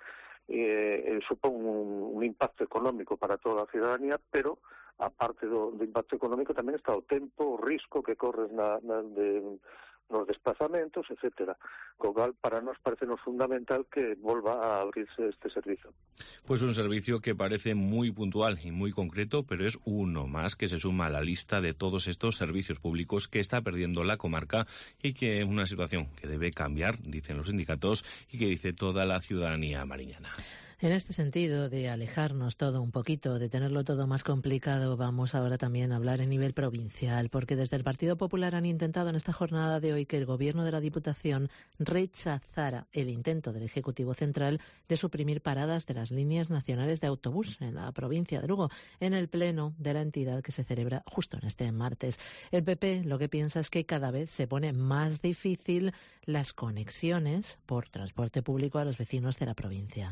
eh, eh, supón un, un impacto económico para toda a ciudadanía, pero a parte do, do impacto económico tamén está o tempo, o risco que corres na, na, de, nos desplazamentos, etcétera. Co cal, para nós parece fundamental que volva a abrirse este servicio. Pues un servicio que parece muy puntual y muy concreto, pero es uno más que se suma a la lista de todos estos servicios públicos que está perdiendo la comarca y que es una situación que debe cambiar, dicen los sindicatos, y que dice toda la ciudadanía mariñana. En este sentido de alejarnos todo un poquito, de tenerlo todo más complicado, vamos ahora también a hablar en nivel provincial, porque desde el Partido Popular han intentado en esta jornada de hoy que el Gobierno de la Diputación rechazara el intento del Ejecutivo Central de suprimir paradas de las líneas nacionales de autobús en la provincia de Lugo, en el pleno de la entidad que se celebra justo en este martes. El P P lo que piensa es que cada vez se pone más difícil las conexiones por transporte público a los vecinos de la provincia.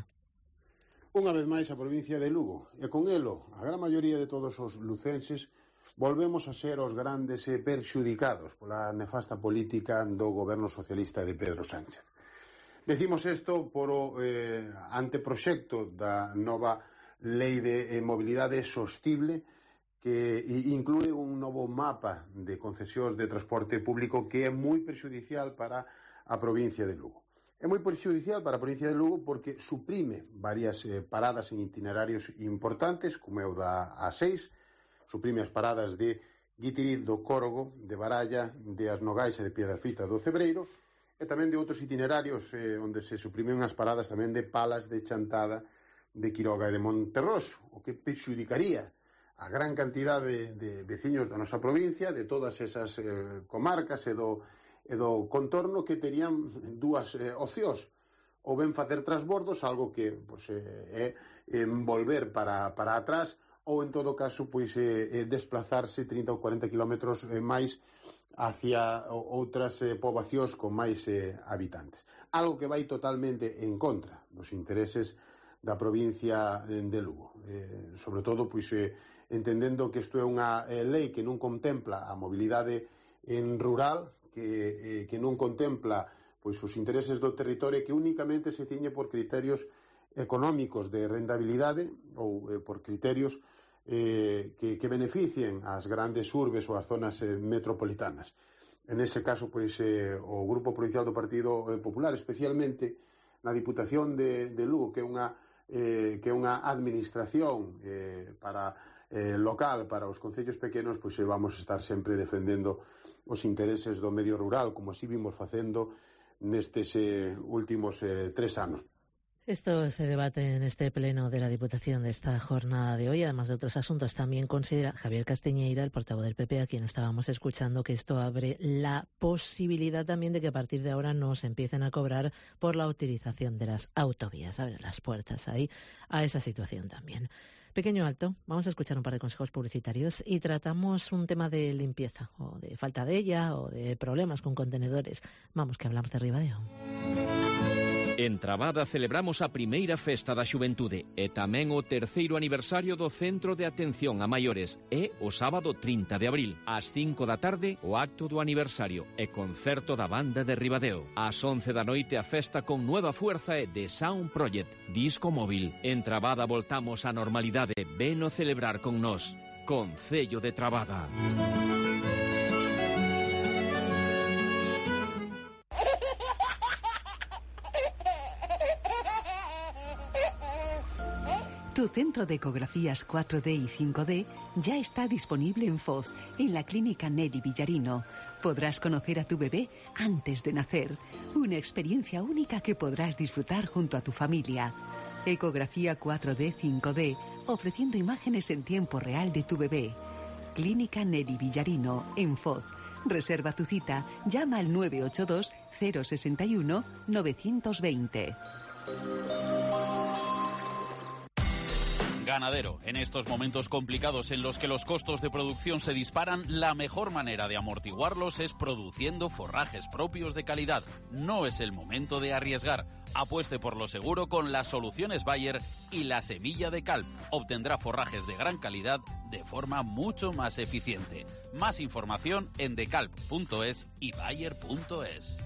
Unha vez máis a provincia de Lugo, e con elo a gran maioría de todos os lucenses, volvemos a ser os grandes e perxudicados pola nefasta política do goberno socialista de Pedro Sánchez. Decimos isto por o eh, anteproxecto da nova Lei de Mobilidade Sostible, que inclúe un novo mapa de concesións de transporte público que é moi perxudicial para a provincia de Lugo. É moi perxudicial para a provincia de Lugo porque suprime varias eh, paradas en itinerarios importantes, como é o da A seis, suprime as paradas de Guitiriz do Córgo, de Baralla, de As Nogais e de Piedrafita do Cebreiro, e tamén de outros itinerarios eh, onde se suprimen as paradas tamén de Palas, de Chantada, de Quiroga e de Monterroso, o que perxudicaría a gran cantidade de, de veciños da nosa provincia, de todas esas eh, comarcas e do e do contorno que terían dúas eh, opcións, ou ben facer transbordos, algo que pois, eh, é eh, volver para, para atrás, ou en todo caso pois, eh, desplazarse trinta ou cuarenta kilómetros eh, máis hacia outras eh, poboacións con máis eh, habitantes. Algo que vai totalmente en contra dos intereses da provincia de Lugo. Eh, sobre todo, pois, eh, entendendo que isto é unha eh, lei que non contempla a mobilidade en rural, que, eh, que non contempla pois os intereses do territorio, que únicamente se ciñe por criterios económicos de rentabilidade ou eh, por criterios eh, que, que beneficien as grandes urbes ou as zonas eh, metropolitanas. En ese caso, pois, eh, o Grupo Provincial do Partido Popular, especialmente na Diputación de, de Lugo, que é unha, eh, que é unha administración eh, para eh, local para os concellos pequenos, pois eh, vamos a estar sempre defendendo os intereses do medio rural, como así vimos facendo nestes eh, últimos eh, tres anos. Esto se debate en este pleno de la Diputación de esta jornada de hoy, además de otros asuntos. También considera Javier Castiñeira, el portavoz del P P, a quien estábamos escuchando, que esto abre la posibilidad también de que a partir de ahora no se empiecen a cobrar por la utilización de las autovías. Abre las puertas ahí a esa situación también. Pequeño alto, vamos a escuchar un par de consejos publicitarios y tratamos un tema de limpieza, o de falta de ella, o de problemas con contenedores. Vamos, que hablamos de Ribadeo. En Trabada celebramos a primeira festa da xuventude e tamén o terceiro aniversario do Centro de Atención a Maiores. É o sábado trinta de abril, ás cinco da tarde, o acto do aniversario e concerto da banda de Ribadeo. Ás once da noite a festa con Nueva Fuerza e The Sound Project, disco móvil. En Trabada voltamos á normalidade, veno celebrar con nós. Concello de Trabada. Tu centro de ecografías cuatro D y cinco D ya está disponible en Foz, en la clínica Nelly Villarino. Podrás conocer a tu bebé antes de nacer. Una experiencia única que podrás disfrutar junto a tu familia. Ecografía cuatro D cinco D, ofreciendo imágenes en tiempo real de tu bebé. Clínica Nelly Villarino, en Foz. Reserva tu cita, llama al nueve ocho dos, cero seis uno, nueve dos cero. Ganadero, en estos momentos complicados en los que los costos de producción se disparan, la mejor manera de amortiguarlos es produciendo forrajes propios de calidad. No es el momento de arriesgar. Apueste por lo seguro con las soluciones Bayer y la semilla de Calp. Obtendrá forrajes de gran calidad de forma mucho más eficiente. Más información en decalp punto es y bayer punto es.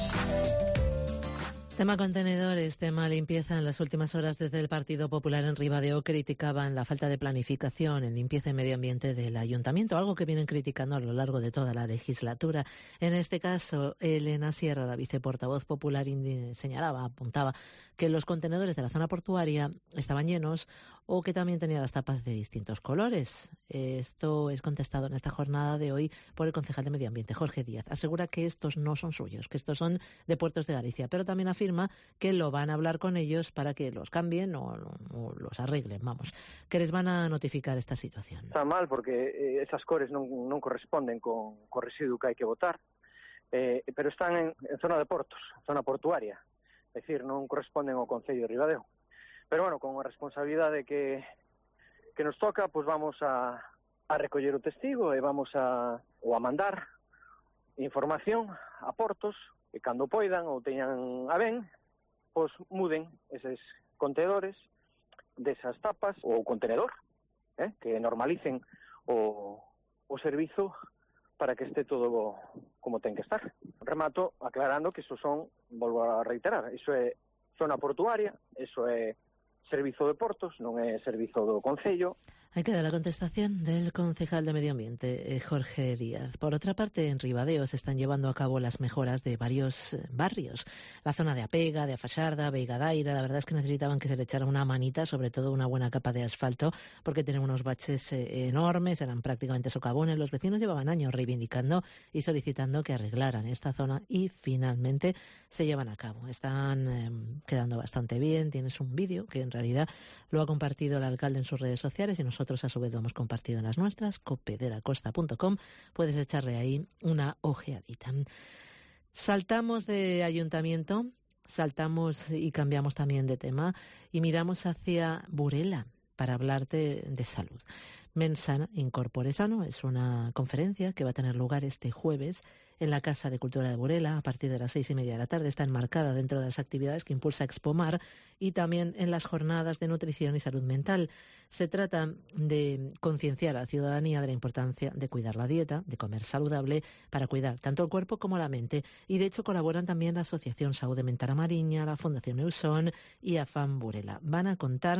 Tema contenedores, tema limpieza. En las últimas horas, desde el Partido Popular en Ribadeo criticaban la falta de planificación en limpieza y medio ambiente del ayuntamiento, algo que vienen criticando a lo largo de toda la legislatura. En este caso, Elena Sierra, la viceportavoz popular, señalaba, apuntaba que los contenedores de la zona portuaria estaban llenos o que también tenían las tapas de distintos colores. Esto es contestado en esta jornada de hoy por el concejal de Medio Ambiente, Jorge Díaz. Asegura que estos no son suyos, que estos son de Puertos de Galicia, pero también afirma que lo van a hablar con ellos para que los cambien o, o los arreglen, vamos, que les van a notificar esta situación. Está mal porque eh, esas cores non, non corresponden con, con residuo que hai que botar, eh, pero están en, en zona de portos, zona portuaria, é dicir, non corresponden ao Concello de Ribadeo. Pero bueno, con a responsabilidade que, que nos toca, pues vamos a, a recoller o testigo e vamos a, ou a mandar información a portos que cando poidan ou teñan a ben, pois muden eses contenedores desas tapas ou contenedor, eh, que normalicen o, o servizo para que este todo como ten que estar. Remato aclarando que iso son, volvo a reiterar, iso é zona portuaria, iso é servizo de portos, non é servizo do Concello. Ahí queda la contestación del concejal de Medio Ambiente, Jorge Díaz. Por otra parte, en Ribadeo se están llevando a cabo las mejoras de varios barrios. La zona de Apega, de Afaxarda, Veiga Daira, la verdad es que necesitaban que se le echara una manita, sobre todo una buena capa de asfalto, porque tienen unos baches eh, enormes, eran prácticamente socavones. Los vecinos llevaban años reivindicando y solicitando que arreglaran esta zona y finalmente se llevan a cabo. Están eh, quedando bastante bien. Tienes un vídeo que en realidad lo ha compartido el alcalde en sus redes sociales y nosotros a su vez lo hemos compartido en las nuestras, cope de la costa punto com. Puedes echarle ahí una ojeadita. Saltamos de ayuntamiento, saltamos y cambiamos también de tema y miramos hacia Burela para hablarte de salud. Mensana Incorpore Sano es una conferencia que va a tener lugar este jueves en la Casa de Cultura de Burela a partir de las seis y media de la tarde. Está enmarcada dentro de las actividades que impulsa Expomar y también en las jornadas de nutrición y salud mental. Se trata de concienciar a la ciudadanía de la importancia de cuidar la dieta, de comer saludable para cuidar tanto el cuerpo como la mente. Y de hecho colaboran también la Asociación Saúde Mental a Mariña, la Fundación Eusón y AFAM Burela. Van a contar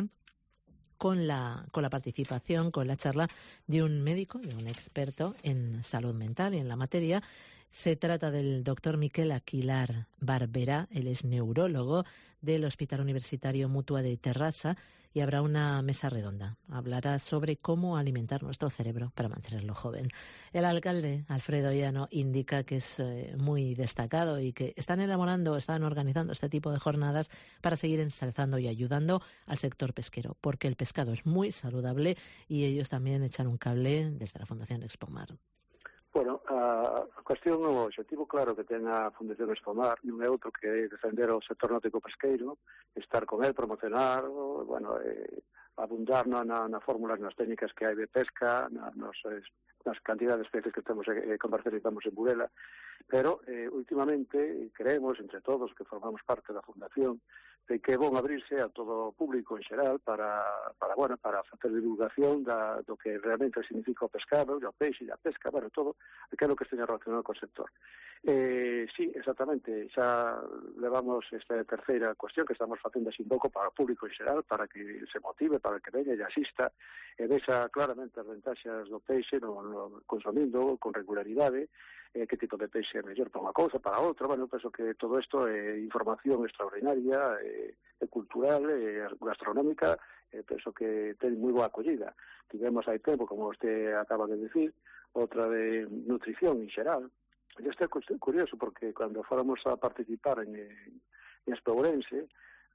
con la, con la participación, con la charla de un médico, de un experto en salud mental y en la materia. Se trata del doctor Miquel Aquilar Barberá, él es neurólogo del Hospital Universitario Mutua de Terrassa y habrá una mesa redonda. Hablará sobre cómo alimentar nuestro cerebro para mantenerlo joven. El alcalde, Alfredo Llano, indica que es eh, muy destacado y que están elaborando, están organizando este tipo de jornadas para seguir ensalzando y ayudando al sector pesquero, porque el pescado es muy saludable y ellos también echan un cable desde la Fundación Expomar. Bueno, a cuestión, o objetivo claro que ten a Fundación Expomar non é outro que defender o sector náutico pesqueiro, estar con el, promocionar, bueno, eh, abundar na, na, na fórmulas, nas técnicas que hai de pesca, na, nos, nas cantidades de especies que temos eh, comercializamos en Burela, pero eh, últimamente creemos, entre todos que formamos parte da Fundación, de que é bon abrirse a todo o público en xeral para, para, bueno, para facer divulgación da, do que realmente significa o pescado, o peixe, a pesca, bueno, todo aquilo que esteña relacionado co sector. Eh, sí, exactamente, xa levamos esta terceira cuestión que estamos facendo así un pouco para o público en xeral, para que se motive, para que veña e asista, e vexa claramente as ventaxas do peixe no, no, consumindo con regularidade, eh, que tipo de peixe é mellor para unha cousa, para outra. Bueno, penso que todo isto é información extraordinaria, é, é cultural, é gastronómica, eh, penso que ten moi boa acollida. Tivemos hai tempo, como usted acaba de decir, outra de nutrición en xeral. E isto é curioso, porque cando fóramos a participar en, en Expourense,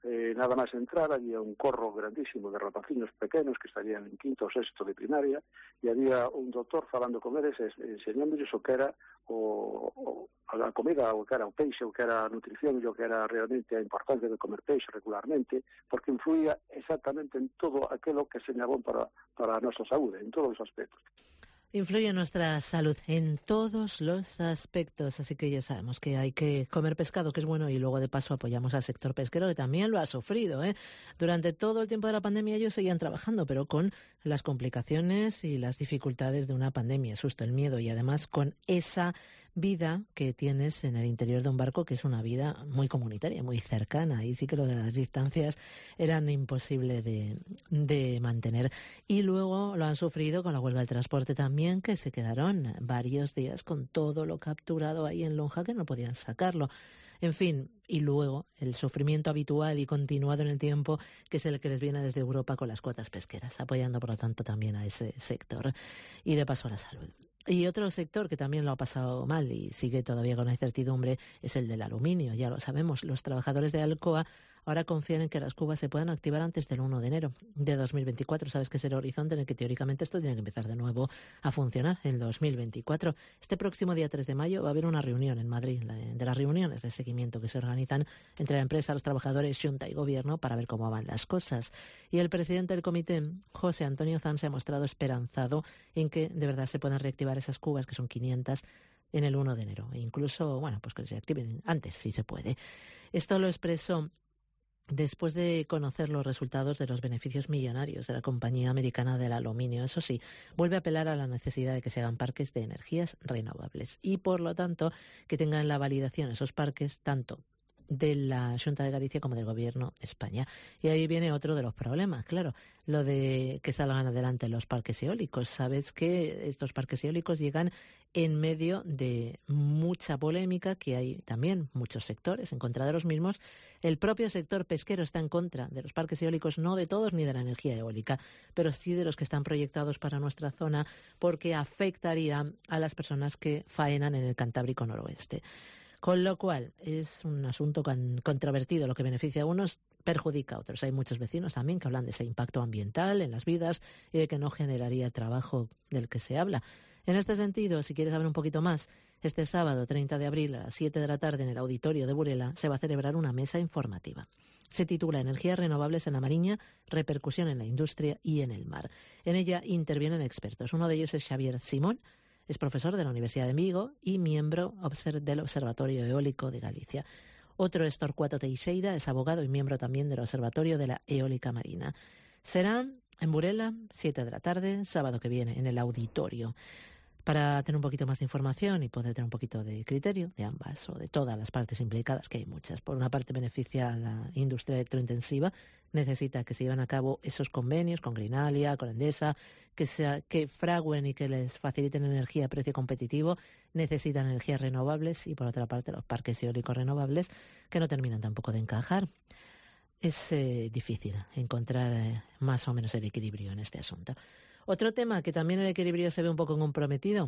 eh, nada máis entrar, había un corro grandísimo de rapaciños pequenos que estarían en quinto ou sexto de primaria, e había un doctor falando con eles, enseñándoles o que era o, o, a comida, o que era o peixe, o que era a nutrición, e o que era realmente a importancia de comer peixe regularmente, porque influía exactamente en todo aquilo que señalou para, para a nosa saúde, en todos os aspectos. Influye en nuestra salud en todos los aspectos, así que ya sabemos que hay que comer pescado, que es bueno, y luego de paso apoyamos al sector pesquero, que también lo ha sufrido, ¿eh? Durante todo el tiempo de la pandemia ellos seguían trabajando, pero con las complicaciones y las dificultades de una pandemia, el susto, el miedo, y además con esa vida que tienes en el interior de un barco, que es una vida muy comunitaria, muy cercana, y sí que lo de las distancias eran imposible de, de mantener. Y luego lo han sufrido con la huelga del transporte también, que se quedaron varios días con todo lo capturado ahí en lonja, que no podían sacarlo. En fin, y luego el sufrimiento habitual y continuado en el tiempo, que es el que les viene desde Europa con las cuotas pesqueras, apoyando por lo tanto también a ese sector y de paso a la salud. Y otro sector que también lo ha pasado mal y sigue todavía con incertidumbre es el del aluminio. Ya lo sabemos, los trabajadores de Alcoa ahora confían en que las cubas se puedan activar antes del uno de enero de dos mil veinticuatro. Sabes que es el horizonte en el que teóricamente esto tiene que empezar de nuevo a funcionar en dos mil veinticuatro. Este próximo día tres de mayo va a haber una reunión en Madrid, de las reuniones de seguimiento que se organizan entre la empresa, los trabajadores, Xunta y Gobierno, para ver cómo van las cosas. Y el presidente del comité, José Antonio Zan, se ha mostrado esperanzado en que de verdad se puedan reactivar esas cubas, que son quinientas, en el uno de enero. E incluso, bueno, pues que se activen antes, si se puede. Esto lo expresó después de conocer los resultados de los beneficios millonarios de la compañía americana del aluminio. Eso sí, vuelve a apelar a la necesidad de que se hagan parques de energías renovables y, por lo tanto, que tengan la validación esos parques tanto de la Xunta de Galicia como del Gobierno de España. Y ahí viene otro de los problemas, claro, lo de que salgan adelante los parques eólicos. Sabes que estos parques eólicos llegan en medio de mucha polémica, que hay también muchos sectores en contra de los mismos. El propio sector pesquero está en contra de los parques eólicos, no de todos ni de la energía eólica, pero sí de los que están proyectados para nuestra zona, porque afectaría a las personas que faenan en el Cantábrico noroeste. Con lo cual, es un asunto controvertido. Lo que beneficia a unos perjudica a otros. Hay muchos vecinos también que hablan de ese impacto ambiental en las vidas y de que no generaría el trabajo del que se habla. En este sentido, si quieres saber un poquito más, este sábado treinta de abril a las siete de la tarde en el auditorio de Burela se va a celebrar una mesa informativa. Se titula Energías renovables en la Mariña, repercusión en la industria y en el mar. En ella intervienen expertos. Uno de ellos es Xavier Simón. Es profesor de la Universidad de Vigo y miembro del Observatorio Eólico de Galicia. Otro es Torcuato Teixeira, es abogado y miembro también del Observatorio de la Eólica Marina. Será en Burela, siete de la tarde, sábado que viene, en el auditorio. Para tener un poquito más de información y poder tener un poquito de criterio de ambas o de todas las partes implicadas, que hay muchas. Por una parte beneficia a la industria electrointensiva, necesita que se lleven a cabo esos convenios con Greenalia, con Endesa, que, sea, que fraguen y que les faciliten energía a precio competitivo, necesitan energías renovables, y por otra parte los parques eólicos renovables que no terminan tampoco de encajar. Es eh, difícil encontrar eh, más o menos el equilibrio en este asunto. Otro tema que también el equilibrio se ve un poco comprometido,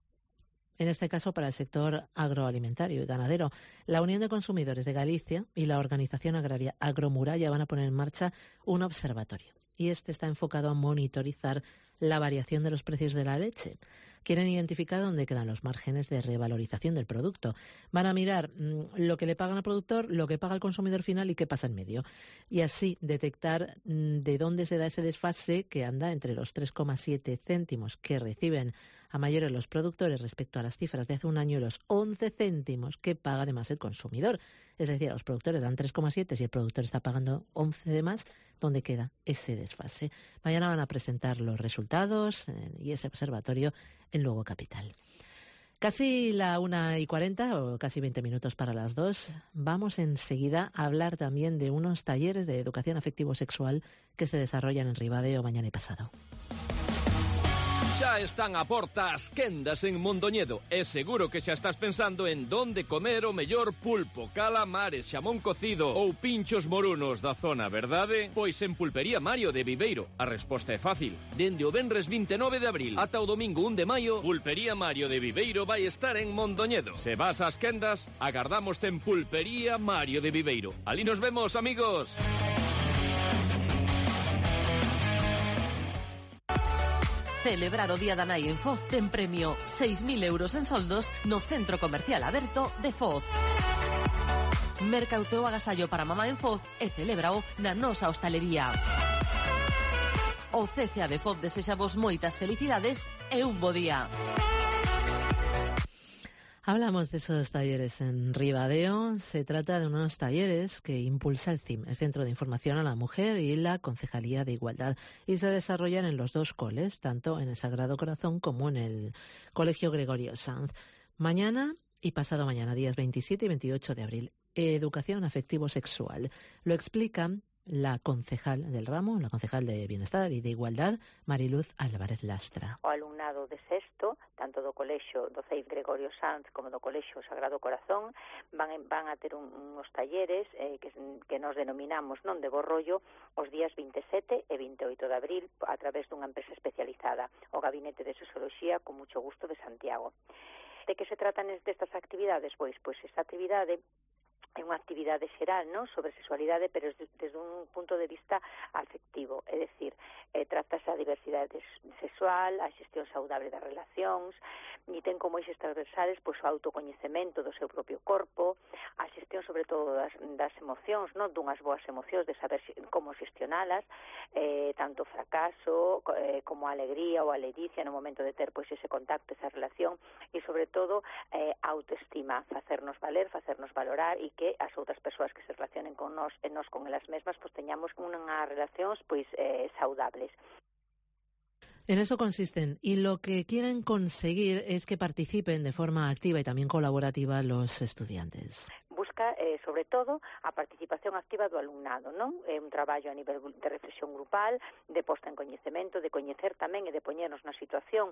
en este caso para el sector agroalimentario y ganadero. La Unión de Consumidores de Galicia y la organización agraria Agromuralla van a poner en marcha un observatorio, y este está enfocado a monitorizar la variación de los precios de la leche. Quieren identificar dónde quedan los márgenes de revalorización del producto. Van a mirar mmm, lo que le pagan al productor, lo que paga el consumidor final y qué pasa en medio. Y así detectar mmm, de dónde se da ese desfase que anda entre los tres coma siete céntimos que reciben a mayores los productores respecto a las cifras de hace un año y los once céntimos que paga además el consumidor. Es decir, a los productores dan tres coma siete, si el productor está pagando once de más, ¿dónde queda ese desfase? Mañana van a presentar los resultados eh, y ese observatorio en Lugo Capital. Casi la una y cuarenta, o casi veinte minutos para las dos. Vamos enseguida a hablar también de unos talleres de educación afectivo-sexual que se desarrollan en Ribadeo mañana y pasado. Xa están a porta as quendas en Mondoñedo e seguro que xa estás pensando en donde comer o mellor pulpo, calamares, xamón cocido ou pinchos morunos da zona, verdade? Pois en Pulpería Mario de Viveiro a resposta é fácil. Dende o venres vinte e nove de abril ata o domingo un de maio, Pulpería Mario de Viveiro vai estar en Mondoñedo. Se vas ás quendas, agardámoste en Pulpería Mario de Viveiro. Ali nos vemos, amigos. Celebrar o Día da Nai en Foz ten premio seis mil euros en soldos no Centro Comercial Aberto de Foz. Merca o teu agasallo para mamá en Foz e celébrao na nosa hostalería. O C C A de Foz desexa vos moitas felicidades e un bo día. Hablamos de esos talleres en Ribadeo. Se trata de unos talleres que impulsa el C I M, el Centro de Información a la Mujer, y la Concejalía de Igualdad, y se desarrollan en los dos coles, tanto en el Sagrado Corazón como en el Colegio Gregorio Sanz. Mañana y pasado mañana, días veintisiete y veintiocho de abril. Educación afectivo-sexual. Lo explican la concejal del ramo, la concejal de Bienestar y de Igualdad, Mariluz Álvarez Lastra. O alumnado de sexto, tanto do colexio do C E I F Gregorio Sanz como do colexio Sagrado Corazón, van, van a ter un, unos talleres eh, que, que nos denominamos non de bo rollo os días veintisiete e veintiocho de abril a través dunha empresa especializada, o Gabinete de Sexoloxía con mucho gusto de Santiago. De que se tratan destas actividades? Pois, pois esta actividade é unha actividade xeral, non, sobre sexualidade, pero desde un punto de vista afectivo, é dicir, eh, tratase a diversidade sexual, a xestión saudable das relacións, e ten como eixes transversales pois, o autocoñecemento do seu propio corpo, a xestión sobre todo das, das emocións, non, dunhas boas emocións, de saber como xestionalas, eh, tanto o fracaso eh, como a alegría ou a ledicia no momento de ter pois, ese contacto, esa relación, e sobre todo eh, autoestima, facernos valer, facernos valorar, e que que as outras persoas que se relacionen con nós e nós con elas mesmas, pois teñamos unhas relacións pois eh, saudables. En eso consisten, y lo que quieren conseguir es que participen de forma activa y también colaborativa los estudiantes. Busca, eh, sobre todo, a participación activa do alumnado, non? É un traballo a nivel de reflexión grupal, de posta en coñecemento, de coñecer tamén e de poñernos na situación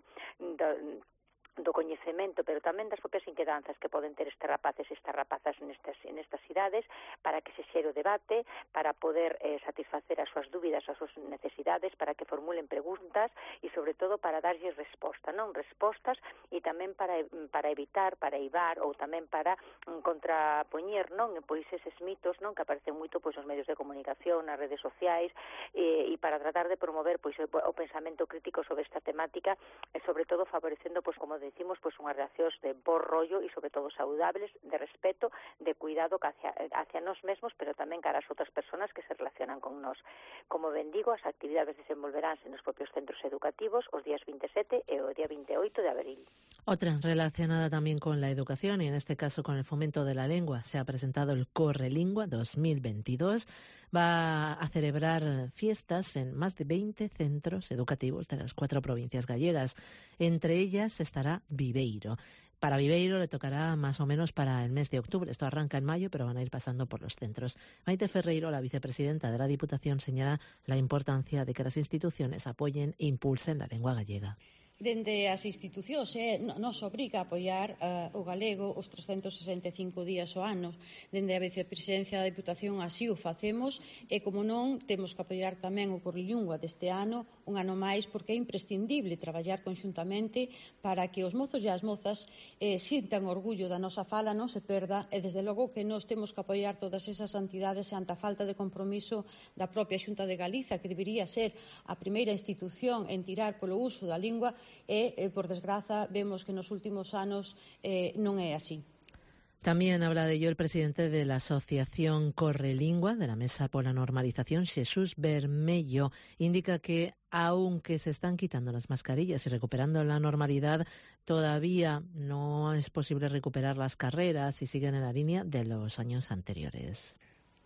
do, do coñecemento, pero tamén das propias inquedanzas que poden ter estes rapaces e estas rapazas nestas, nestas idades, para que se xere o debate, para poder eh, satisfacer as súas dúbidas, as súas necesidades, para que formulen preguntas e, sobre todo, para darlles resposta, non? Respostas e tamén para, para evitar, para eivar ou tamén para um, contrapoñer, non? Pois eses mitos, non? Que aparecen moito pois nos medios de comunicación, nas redes sociais, e, e para tratar de promover pois o, o pensamento crítico sobre esta temática e, sobre todo, favorecendo, pois, como decimos, pois unhas reaccións de bo rollo e sobre todo saudables, de respeto, de cuidado hacia, hacia nós mesmos, pero tamén cara as outras persoas que se relacionan con nós. Como ben digo, as actividades desenvolveránse nos propios centros educativos os días veintisiete e o día veintiocho de abril. Otra relacionada también con la educación y en este caso con el fomento de la lengua. Se ha presentado el Correlingua dos mil veintidós. Va a celebrar fiestas en más de veinte centros educativos de las cuatro provincias gallegas. Entre ellas estará Viveiro. Para Viveiro le tocará más o menos para el mes de octubre. Esto arranca en mayo, pero van a ir pasando por los centros. Maite Ferreiro, la vicepresidenta de la Diputación, señala la importancia de que las instituciones apoyen e impulsen la lengua gallega. Dende as institucións eh, nos obriga a apoiar uh, o galego os trescentos sesenta e cinco días ao ano. Dende a vicepresidencia da Diputación así o facemos e, como non, temos que apoiar tamén o Correlingua deste ano, un ano máis, porque é imprescindible traballar conxuntamente para que os mozos e as mozas eh, sintan orgullo da nosa fala, non se perda, e desde logo que nós temos que apoiar todas esas entidades ante a falta de compromiso da propia Xunta de Galiza, que debería ser a primeira institución en tirar polo uso da lingua. E, eh, por desgraza, vemos que nos últimos anos eh, non é así. También habla de ello el presidente de la Asociación Correlingua, de la Mesa por la Normalización, Jesús Bermello. Indica que, aunque se están quitando las mascarillas y recuperando la normalidad, todavía no es posible recuperar las carreras y siguen en la línea de los años anteriores.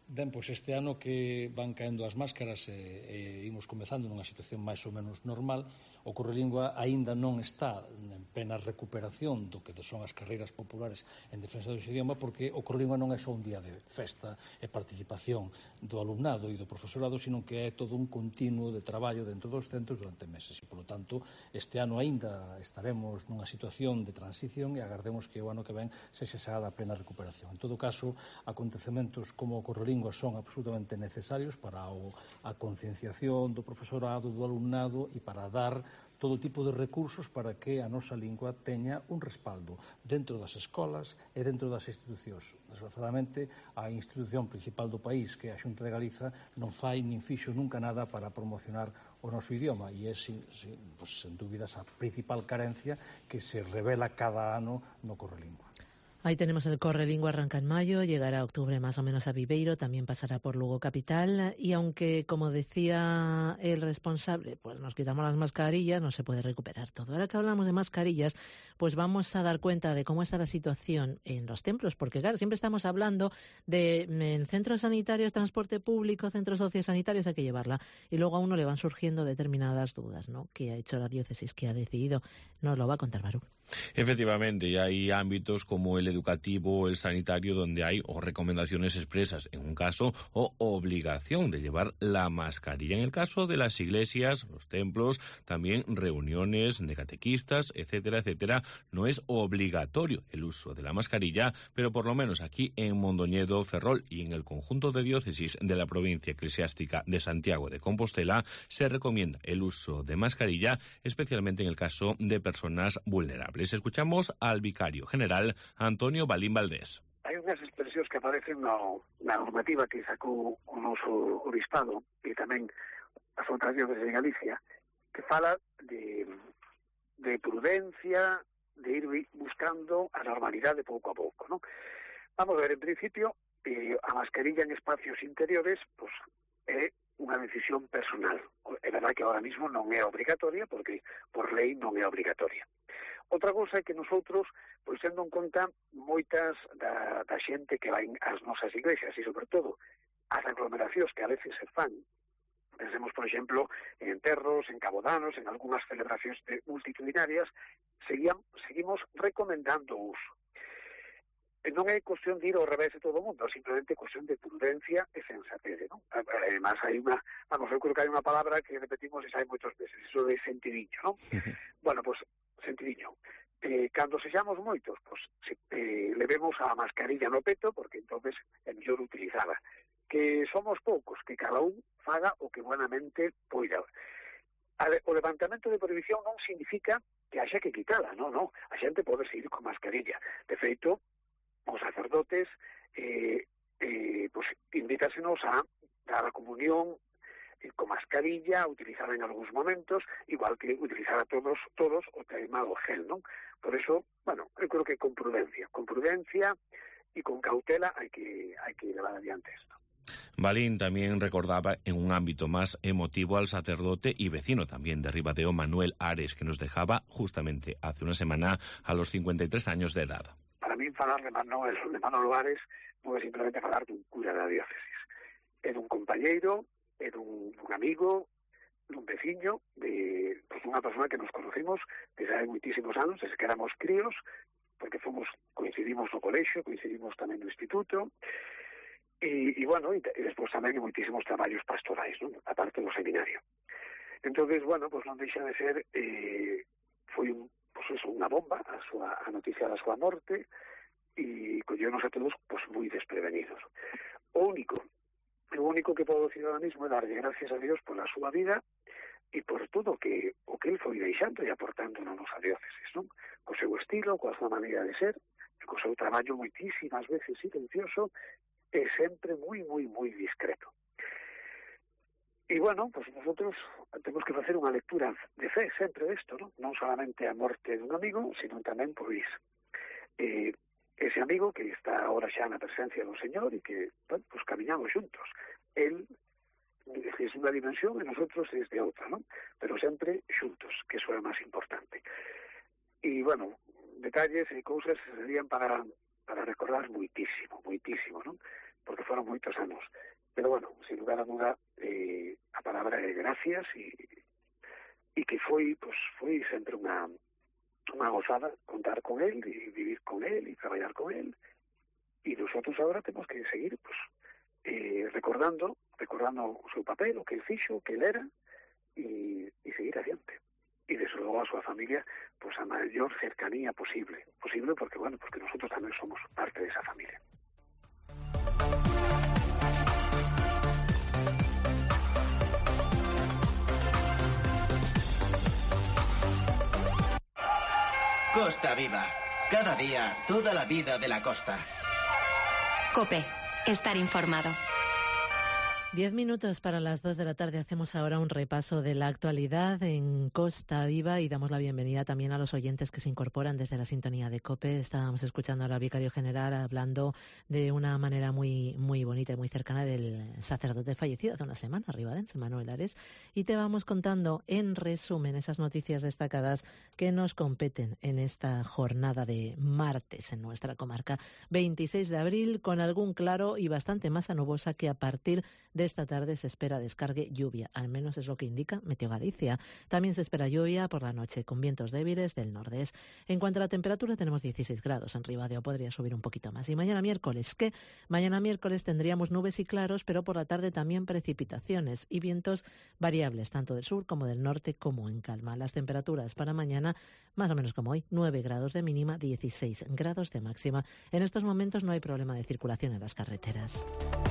Ben, pois este ano que van caendo as máscaras e, e imos comezando nunha situación máis ou menos normal, o Correlingua aínda non está en plena recuperación do que son as carreiras populares en defensa do seu idioma, porque o Correlingua non é só un día de festa e participación do alumnado e do profesorado, sino que é todo un continuo de traballo dentro dos centros durante meses. E, polo tanto, este ano aínda estaremos nunha situación de transición e agardemos que o ano que ven sexa xa da plena recuperación. En todo caso, acontecementos como o Correlingua son absolutamente necesarios para o, a concienciación do profesorado, do alumnado e para dar todo tipo de recursos para que a nosa lingua teña un respaldo dentro das escolas e dentro das institucións. Desgraciadamente, a institución principal do país, que é a Xunta de Galiza, non fai nin fixo nunca nada para promocionar o noso idioma e é, sin, sin, pues, sen dúbidas, a principal carencia que se revela cada ano no Correlingua. Ahí tenemos el Correlingua, arranca en mayo, llegará a octubre más o menos a Viveiro, también pasará por Lugo capital y aunque, como decía el responsable, pues nos quitamos las mascarillas, no se puede recuperar todo. Ahora que hablamos de mascarillas, pues vamos a dar cuenta de cómo está la situación en los templos, porque claro, siempre estamos hablando de en centros sanitarios, transporte público, centros sociosanitarios, hay que llevarla y luego a uno le van surgiendo determinadas dudas, ¿no? ¿Qué ha hecho la diócesis? ¿Qué ha decidido? Nos lo va a contar Barú. Efectivamente, y hay ámbitos como el educativo o el sanitario donde hay o recomendaciones expresas en un caso o obligación de llevar la mascarilla. En el caso de las iglesias, los templos, también reuniones de catequistas, etcétera, etcétera, no es obligatorio el uso de la mascarilla, pero por lo menos aquí en Mondoñedo, Ferrol y en el conjunto de diócesis de la provincia eclesiástica de Santiago de Compostela se recomienda el uso de mascarilla, especialmente en el caso de personas vulnerables. Les escuchamos al vicario general Antonio Balín Valdés. Hai unhas expresións que aparecen no, na normativa que sacou o noso obispado e tamén as outras diócesis de Galicia, que fala de, de prudencia, de ir buscando a normalidade pouco a pouco, ¿no? Vamos a ver, en principio, eh, a mascarilla en espacios interiores, pues, é unha decisión personal. É verdade que ahora mismo non é obrigatoria, porque por lei non é obrigatoria. Outra cousa é que nosotros, pois tendo en conta moitas da, da xente que vai ás nosas iglesias e, sobre todo, as aglomeracións que a veces se fan, pensemos, por exemplo, en enterros, en cabodanos, en algunhas celebracións multitudinarias, seguían, seguimos recomendando o uso. Non é cuestión de ir ao revés de todo o mundo, simplemente cuestión de prudencia e sensatez, ¿no? Además, hai unha, vamos, eu creo que hai unha palabra que repetimos e sai moitos veces, iso de sentidiño, ¿no? Bueno, pues, sentidiño. Eh, cando sexamos moitos, pues, se, eh, levemos a mascarilla no peto, porque entonces é mellor utilizada. Que somos poucos, que cada un faga o que buenamente poida. O levantamento de prohibición non significa que haxa que quitala, non, non. A xente pode seguir con mascarilla. De feito, os sacerdotes eh, eh, pues, invítasenos a dar a comunión eh, con mascarilla, utilizada en algúns momentos, igual que utilizar a todos todos o tema do gel, non? Por eso, bueno, eu creo que con prudencia, con prudencia e con cautela hai que, hai que llevar adiante esto. Balín también recordaba en un ámbito más emotivo al sacerdote y vecino también de Ribadeo, Manuel Ares, que nos dejaba justamente hace una semana a los cincuenta y tres años de edad. Para mí, falar de Manuel, de Manuel Ares non é simplemente falar dun cura da diócesis. É dun compañeiro, é dun, dun amigo, dun veciño, de pues, unha persona que nos conocimos desde hai moitísimos anos, desde que éramos críos, porque fomos, coincidimos no colexio, coincidimos tamén no instituto, e, e bueno, e, e despois tamén en moitísimos traballos pastorais, ¿no? A parte do seminario. Entonces, bueno, pues non deixa de ser, eh, foi un pues eso, unha bomba, a, súa, a noticia da súa morte, e colleunos a todos pues, moi desprevenidos. O único, o único que podo decir ahora mismo é darlle gracias a Dios pola súa vida e por todo que, o que ele foi deixando e aportando na nosa diócesis, non? Co seu estilo, coa súa maneira de ser, e co seu traballo moitísimas veces silencioso e sempre moi, moi, moi discreto. E, bueno, pues nosotros temos que facer unha lectura de fe sempre desto, ¿no? Non solamente a morte dun amigo, sino tamén, pois, eh, ese amigo que está ahora xa na presencia do Señor e que, bueno, pues camiñamos xuntos. Él es unha dimensión e nosotros es de outra, ¿no? Pero sempre xuntos, que eso é o máis importante. E, bueno, detalles e cousas serían para, para recordar moitísimo, moitísimo, ¿no? porque foron moitos anos. Pero, bueno, sin lugar a duda, eh, a palabra é gracias e, e que foi, pues, foi sempre unha, unha gozada contar con él e vivir con él e traballar con él. E nosotros agora temos que seguir, pues, eh, recordando, recordando o seu papel, o que el fixo, o que el era, e, e seguir adiante. E, desde logo, a súa familia, pues, a maior cercanía posible. Posible porque, bueno, porque nosotros tamén somos parte de esa familia. Costa Viva. Cada día, toda la vida de la costa. COPE. Estar informado. Diez minutos para las dos de la tarde. Hacemos ahora un repaso de la actualidad en Costa Viva y damos la bienvenida también a los oyentes que se incorporan desde la sintonía de COPE. Estábamos escuchando al vicario general hablando de una manera muy muy bonita y muy cercana del sacerdote fallecido hace una semana, ribadense, Manuel Ares, y te vamos contando en resumen esas noticias destacadas que nos competen en esta jornada de martes en nuestra comarca. veintiséis de abril, con algún claro y bastante masa nubosa que a partir de esta tarde se espera descargue lluvia, al menos es lo que indica Meteo Galicia. También se espera lluvia por la noche con vientos débiles del nordeste. En cuanto a la temperatura, tenemos dieciséis grados en Ribadeo, podría subir un poquito más. Y mañana miércoles, ¿qué? Mañana miércoles tendríamos nubes y claros, pero por la tarde también precipitaciones y vientos variables, tanto del sur como del norte, como en calma. Las temperaturas para mañana, más o menos como hoy, nueve grados de mínima, dieciséis grados de máxima. En estos momentos no hay problema de circulación en las carreteras.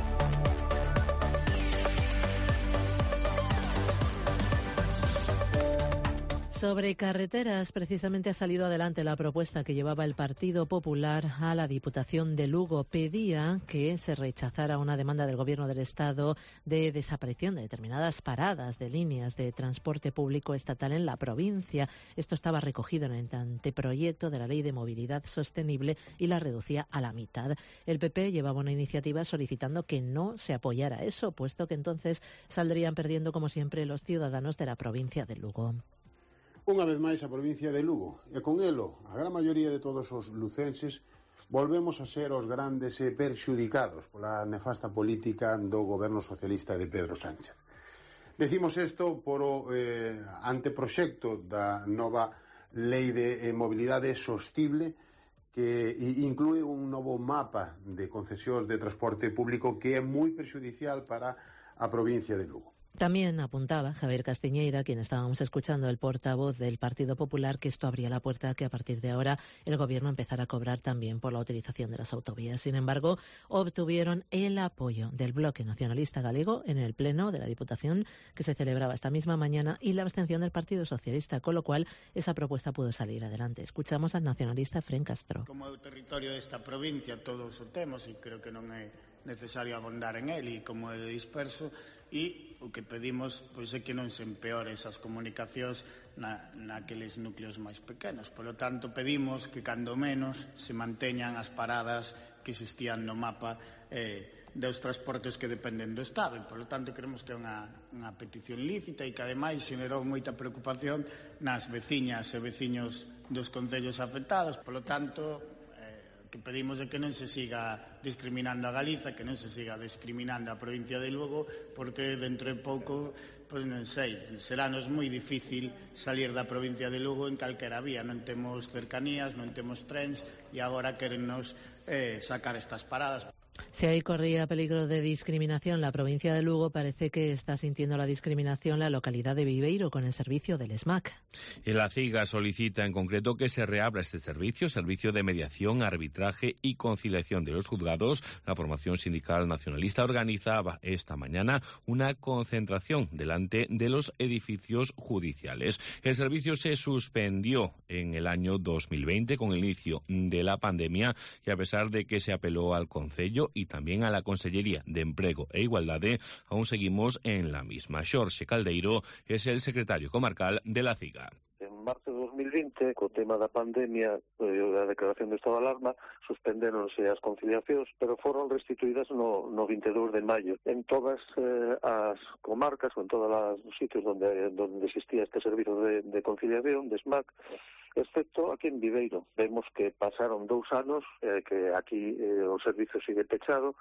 Sobre carreteras, precisamente ha salido adelante la propuesta que llevaba el Partido Popular a la Diputación de Lugo. Pedía que se rechazara una demanda del Gobierno del Estado de desaparición de determinadas paradas de líneas de transporte público estatal en la provincia. Esto estaba recogido en el anteproyecto de la Ley de Movilidad Sostenible y la reducía a la mitad. El P P llevaba una iniciativa solicitando que no se apoyara eso, puesto que entonces saldrían perdiendo, como siempre, los ciudadanos de la provincia de Lugo. Unha vez máis a provincia de Lugo, e con elo a gran maioría de todos os lucenses, volvemos a ser os grandes perxudicados pola nefasta política do goberno socialista de Pedro Sánchez. Decimos isto por o eh, anteproxecto da nova Lei de eh, Mobilidade Sostible, que inclúe un novo mapa de concesións de transporte público que é moi perxudicial para a provincia de Lugo. También apuntaba Javier Castiñeira, quien estábamos escuchando, el portavoz del Partido Popular, que esto abría la puerta a que a partir de ahora el Gobierno empezara a cobrar también por la utilización de las autovías. Sin embargo, obtuvieron el apoyo del Bloque Nacionalista Galego en el Pleno de la Diputación, que se celebraba esta misma mañana, y la abstención del Partido Socialista, con lo cual esa propuesta pudo salir adelante. Escuchamos al nacionalista Fren Castro. Como é o territorio desta provincia, todos o temos, e creo que non é necesario abondar en él, e como é disperso, e o que pedimos pois é que non se empeore esas comunicacións na, naqueles núcleos máis pequenos. Por lo tanto, pedimos que cando menos se manteñan as paradas que existían no mapa eh, dos transportes que dependen do Estado. E, por lo tanto, creemos que é unha, unha petición lícita e que, ademais, xenerou moita preocupación nas veciñas e veciños dos concellos afectados. Por lo tanto, que pedimos é que non se siga discriminando a Galiza, que non se siga discriminando a provincia de Lugo, porque dentro de pouco, pois non sei, serános moi difícil salir da provincia de Lugo en calquera vía. Non temos cercanías, non temos trens, e agora querennos eh, sacar estas paradas. Si ahí corría peligro de discriminación la provincia de Lugo, parece que está sintiendo la discriminación la localidad de Viveiro con el servicio del S M A C. La CIGA solicita en concreto que se reabra este servicio, servicio de mediación, arbitraje y conciliación de los juzgados. La formación sindical nacionalista organizaba esta mañana una concentración delante de los edificios judiciales. El servicio se suspendió en el año dos mil veinte con el inicio de la pandemia, y a pesar de que se apeló al Concello y también a la Consellería de Empleo e Igualdade, aún seguimos en la misma. Xorxe Caldeiro es el secretario comarcal de la CIGA. En marzo de dos mil vinte, co tema da pandemia e da declaración de estado de alarma, suspendéronse as conciliacións, pero foron restituídas no, no vinte e dous de maio. En todas eh, as comarcas, ou en todos os sitios onde, onde existía este servicio de, de conciliación, de S M A C, excepto aquí en Viveiro. Vemos que pasaron dous anos, eh, que aquí eh, o servicio sigue pechado,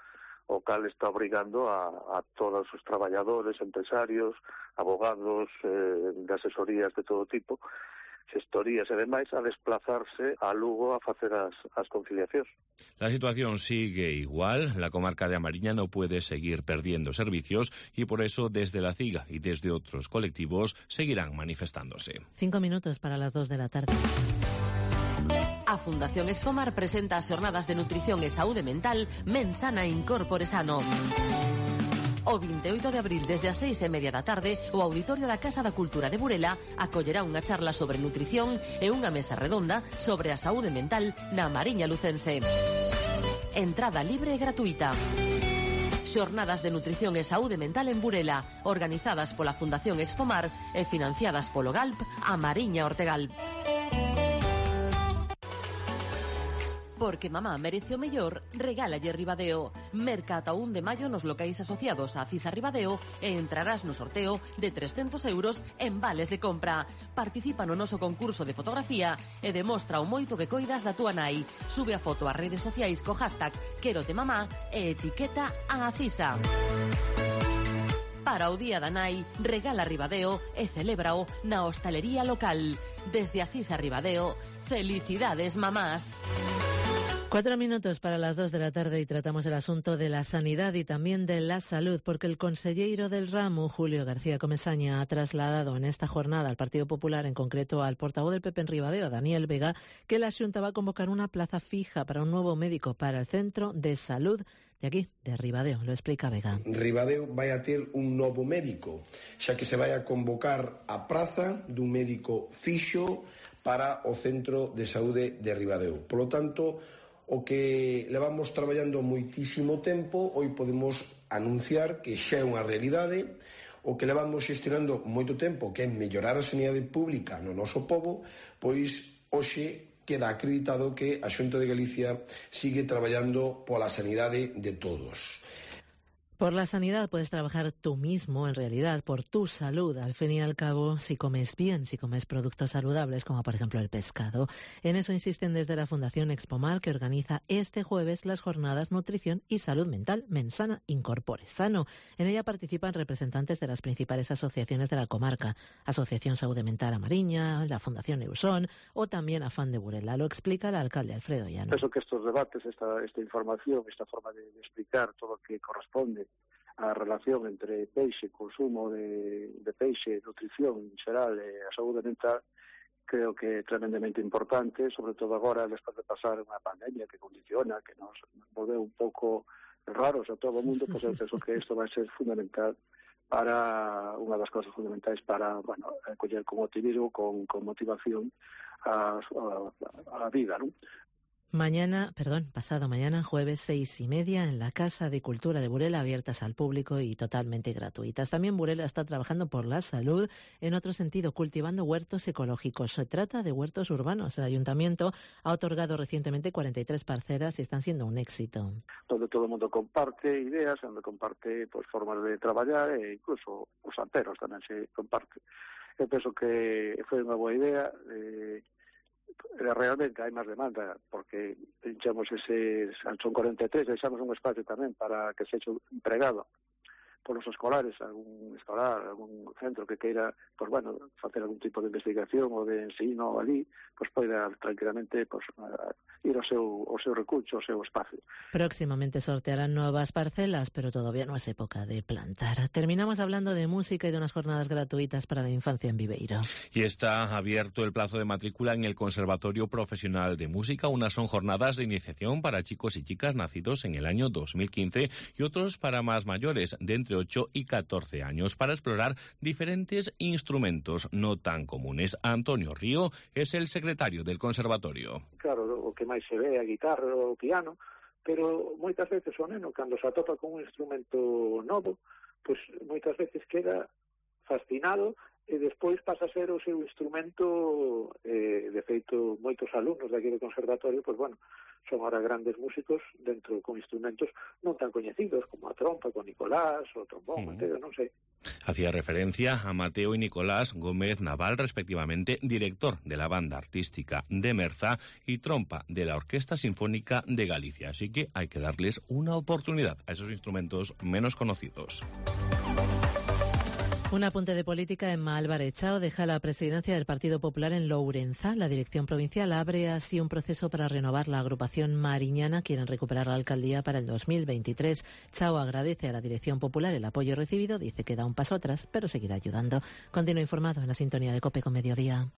o cal está obrigando a, a todos os traballadores, empresarios, abogados, eh, de asesorías de todo tipo, gestorías e demais, a desplazarse a Lugo a facer as, as conciliacións. La situación sigue igual. La comarca de A Mariña no puede seguir perdiendo servicios y por eso desde la CIGA y desde otros colectivos seguirán manifestándose. Cinco minutos para las dos de la tarde. A Fundación Expomar presenta as xornadas de nutrición e saúde mental Mensana Incorpore Sano. O veintiocho de abril, desde as seis e media da tarde, o Auditorio da Casa da Cultura de Burela acollerá unha charla sobre nutrición e unha mesa redonda sobre a saúde mental na Mariña lucense. Entrada libre e gratuita. Xornadas de nutrición e saúde mental en Burela, organizadas pola Fundación Expomar e financiadas polo Galp a Mariña Ortegal. Porque mamá merece o mellor, regálalle Ribadeo. Merca ata un de maio nos locais asociados a Cisa Ribadeo e entrarás no sorteo de trescentos euros en vales de compra. Participa no noso concurso de fotografía e demostra o moito que coidas da túa nai. Sube a foto ás redes sociais co hashtag Quérote Mamá e etiqueta a Cisa. Para o Día da Nai, regala Ribadeo e celébrao na hostalería local. Desde a Cisa Ribadeo, felicidades mamás. Cuatro minutos para las dos de la tarde y tratamos el asunto de la sanidad y también de la salud, porque el conselleiro del ramo, Julio García Comesaña, ha trasladado en esta jornada al Partido Popular, en concreto al portavoz del P P en Ribadeo, Daniel Vega, que la Xunta va a convocar una plaza fija para un nuevo médico para el Centro de Salud de aquí, de Ribadeo. Lo explica Vega. Ribadeo vai a ter un novo médico, xa que se vai a convocar a praza dun médico fixo para o Centro de Saúde de Ribadeo. Por lo tanto, o que levamos traballando moitísimo tempo, hoy podemos anunciar que xa é unha realidade. O que levamos xestionando moito tempo, que é mellorar a sanidade pública no noso pobo, pois hoxe queda acreditado que a Xunta de Galicia sigue traballando pola sanidade de todos. Por la sanidad puedes trabajar tú mismo, en realidad, por tu salud. Al fin y al cabo, si comes bien, si comes productos saludables, como por ejemplo el pescado. En eso insisten desde la Fundación Expomar, que organiza este jueves las jornadas Nutrición y Salud Mental Mensana Incorpore Sano. En ella participan representantes de las principales asociaciones de la comarca. Asociación Saúde Mental A Mariña, la Fundación Eusón o también Afán de Burela. Lo explica el alcalde Alfredo Llano. Penso que estos debates, esta, esta información, esta forma de, de explicar todo lo que corresponde a relación entre peixe, consumo de, de peixe, nutrición en xeral e a saúde mental, creo que é tremendamente importante, sobre todo agora, despois de pasar unha pandemia que condiciona, que nos volveu un pouco raros a todo o mundo, pois eu penso que isto vai ser fundamental para, unha das cosas fundamentais para, bueno, coller con optimismo, con, con motivación a, a, a vida, non? Mañana, perdón, pasado mañana, jueves seis y media, en la Casa de Cultura de Burela, abiertas al público y totalmente gratuitas. También Burela está trabajando por la salud, en otro sentido, cultivando huertos ecológicos. Se trata de huertos urbanos. El Ayuntamiento ha otorgado recientemente cuarenta y tres parcelas y están siendo un éxito. Donde todo el mundo comparte ideas, donde comparte pues, formas de traballar e incluso os santeros tamén se comparte. Eu penso que foi unha boa idea. Eh, realmente hai máis demanda porque pinchamos ese, son cuarenta e tres, deixamos un espacio tamén para que se hecho empregado por os escolares, algún escolar, algún centro que queira, pues bueno, facer algún tipo de investigación ou de ensino ali, pues poida tranquilamente pues, ir ao seu, ao seu recurso, ao seu espacio. Próximamente sortearán nuevas parcelas, pero todavía no es época de plantar. Terminamos hablando de música y de unas jornadas gratuitas para la infancia en Viveiro. Y está abierto el plazo de matrícula en el Conservatorio Profesional de Música. Unas son jornadas de iniciación para chicos y chicas nacidos en el año dos mil quince y otros para más mayores, de entre ocho y catorce años, para explorar diferentes instrumentos no tan comunes. Antonio Río es el secretario del conservatorio. Claro, o que máis se ve a guitarra ou o piano, pero moitas veces o neno, cando se atopa con un instrumento novo, pois moitas veces queda fascinado e despois pasa a ser o seu instrumento. Eh, de feito, moitos alumnos daqui do conservatorio, pois bueno, son ahora grandes músicos dentro con instrumentos non tan coñecidos como a trompa con Nicolás, o trombón, mm. entendo, non sei. Hacía referencia a Mateo y Nicolás Gómez Naval, respectivamente director de la banda artística de Merza y trompa de la Orquesta Sinfónica de Galicia. Así que hay que darles una oportunidad a esos instrumentos menos conocidos. Un apunte de política. Emma Álvarez Chao deja la presidencia del Partido Popular en Lourenza. La dirección provincial abre así un proceso para renovar la agrupación mariñana. Quieren recuperar la alcaldía para el dos mil veintitrés. Chao agradece a la dirección popular el apoyo recibido. Dice que da un paso atrás, pero seguirá ayudando. Continúa informado en la sintonía de COPE con Mediodía.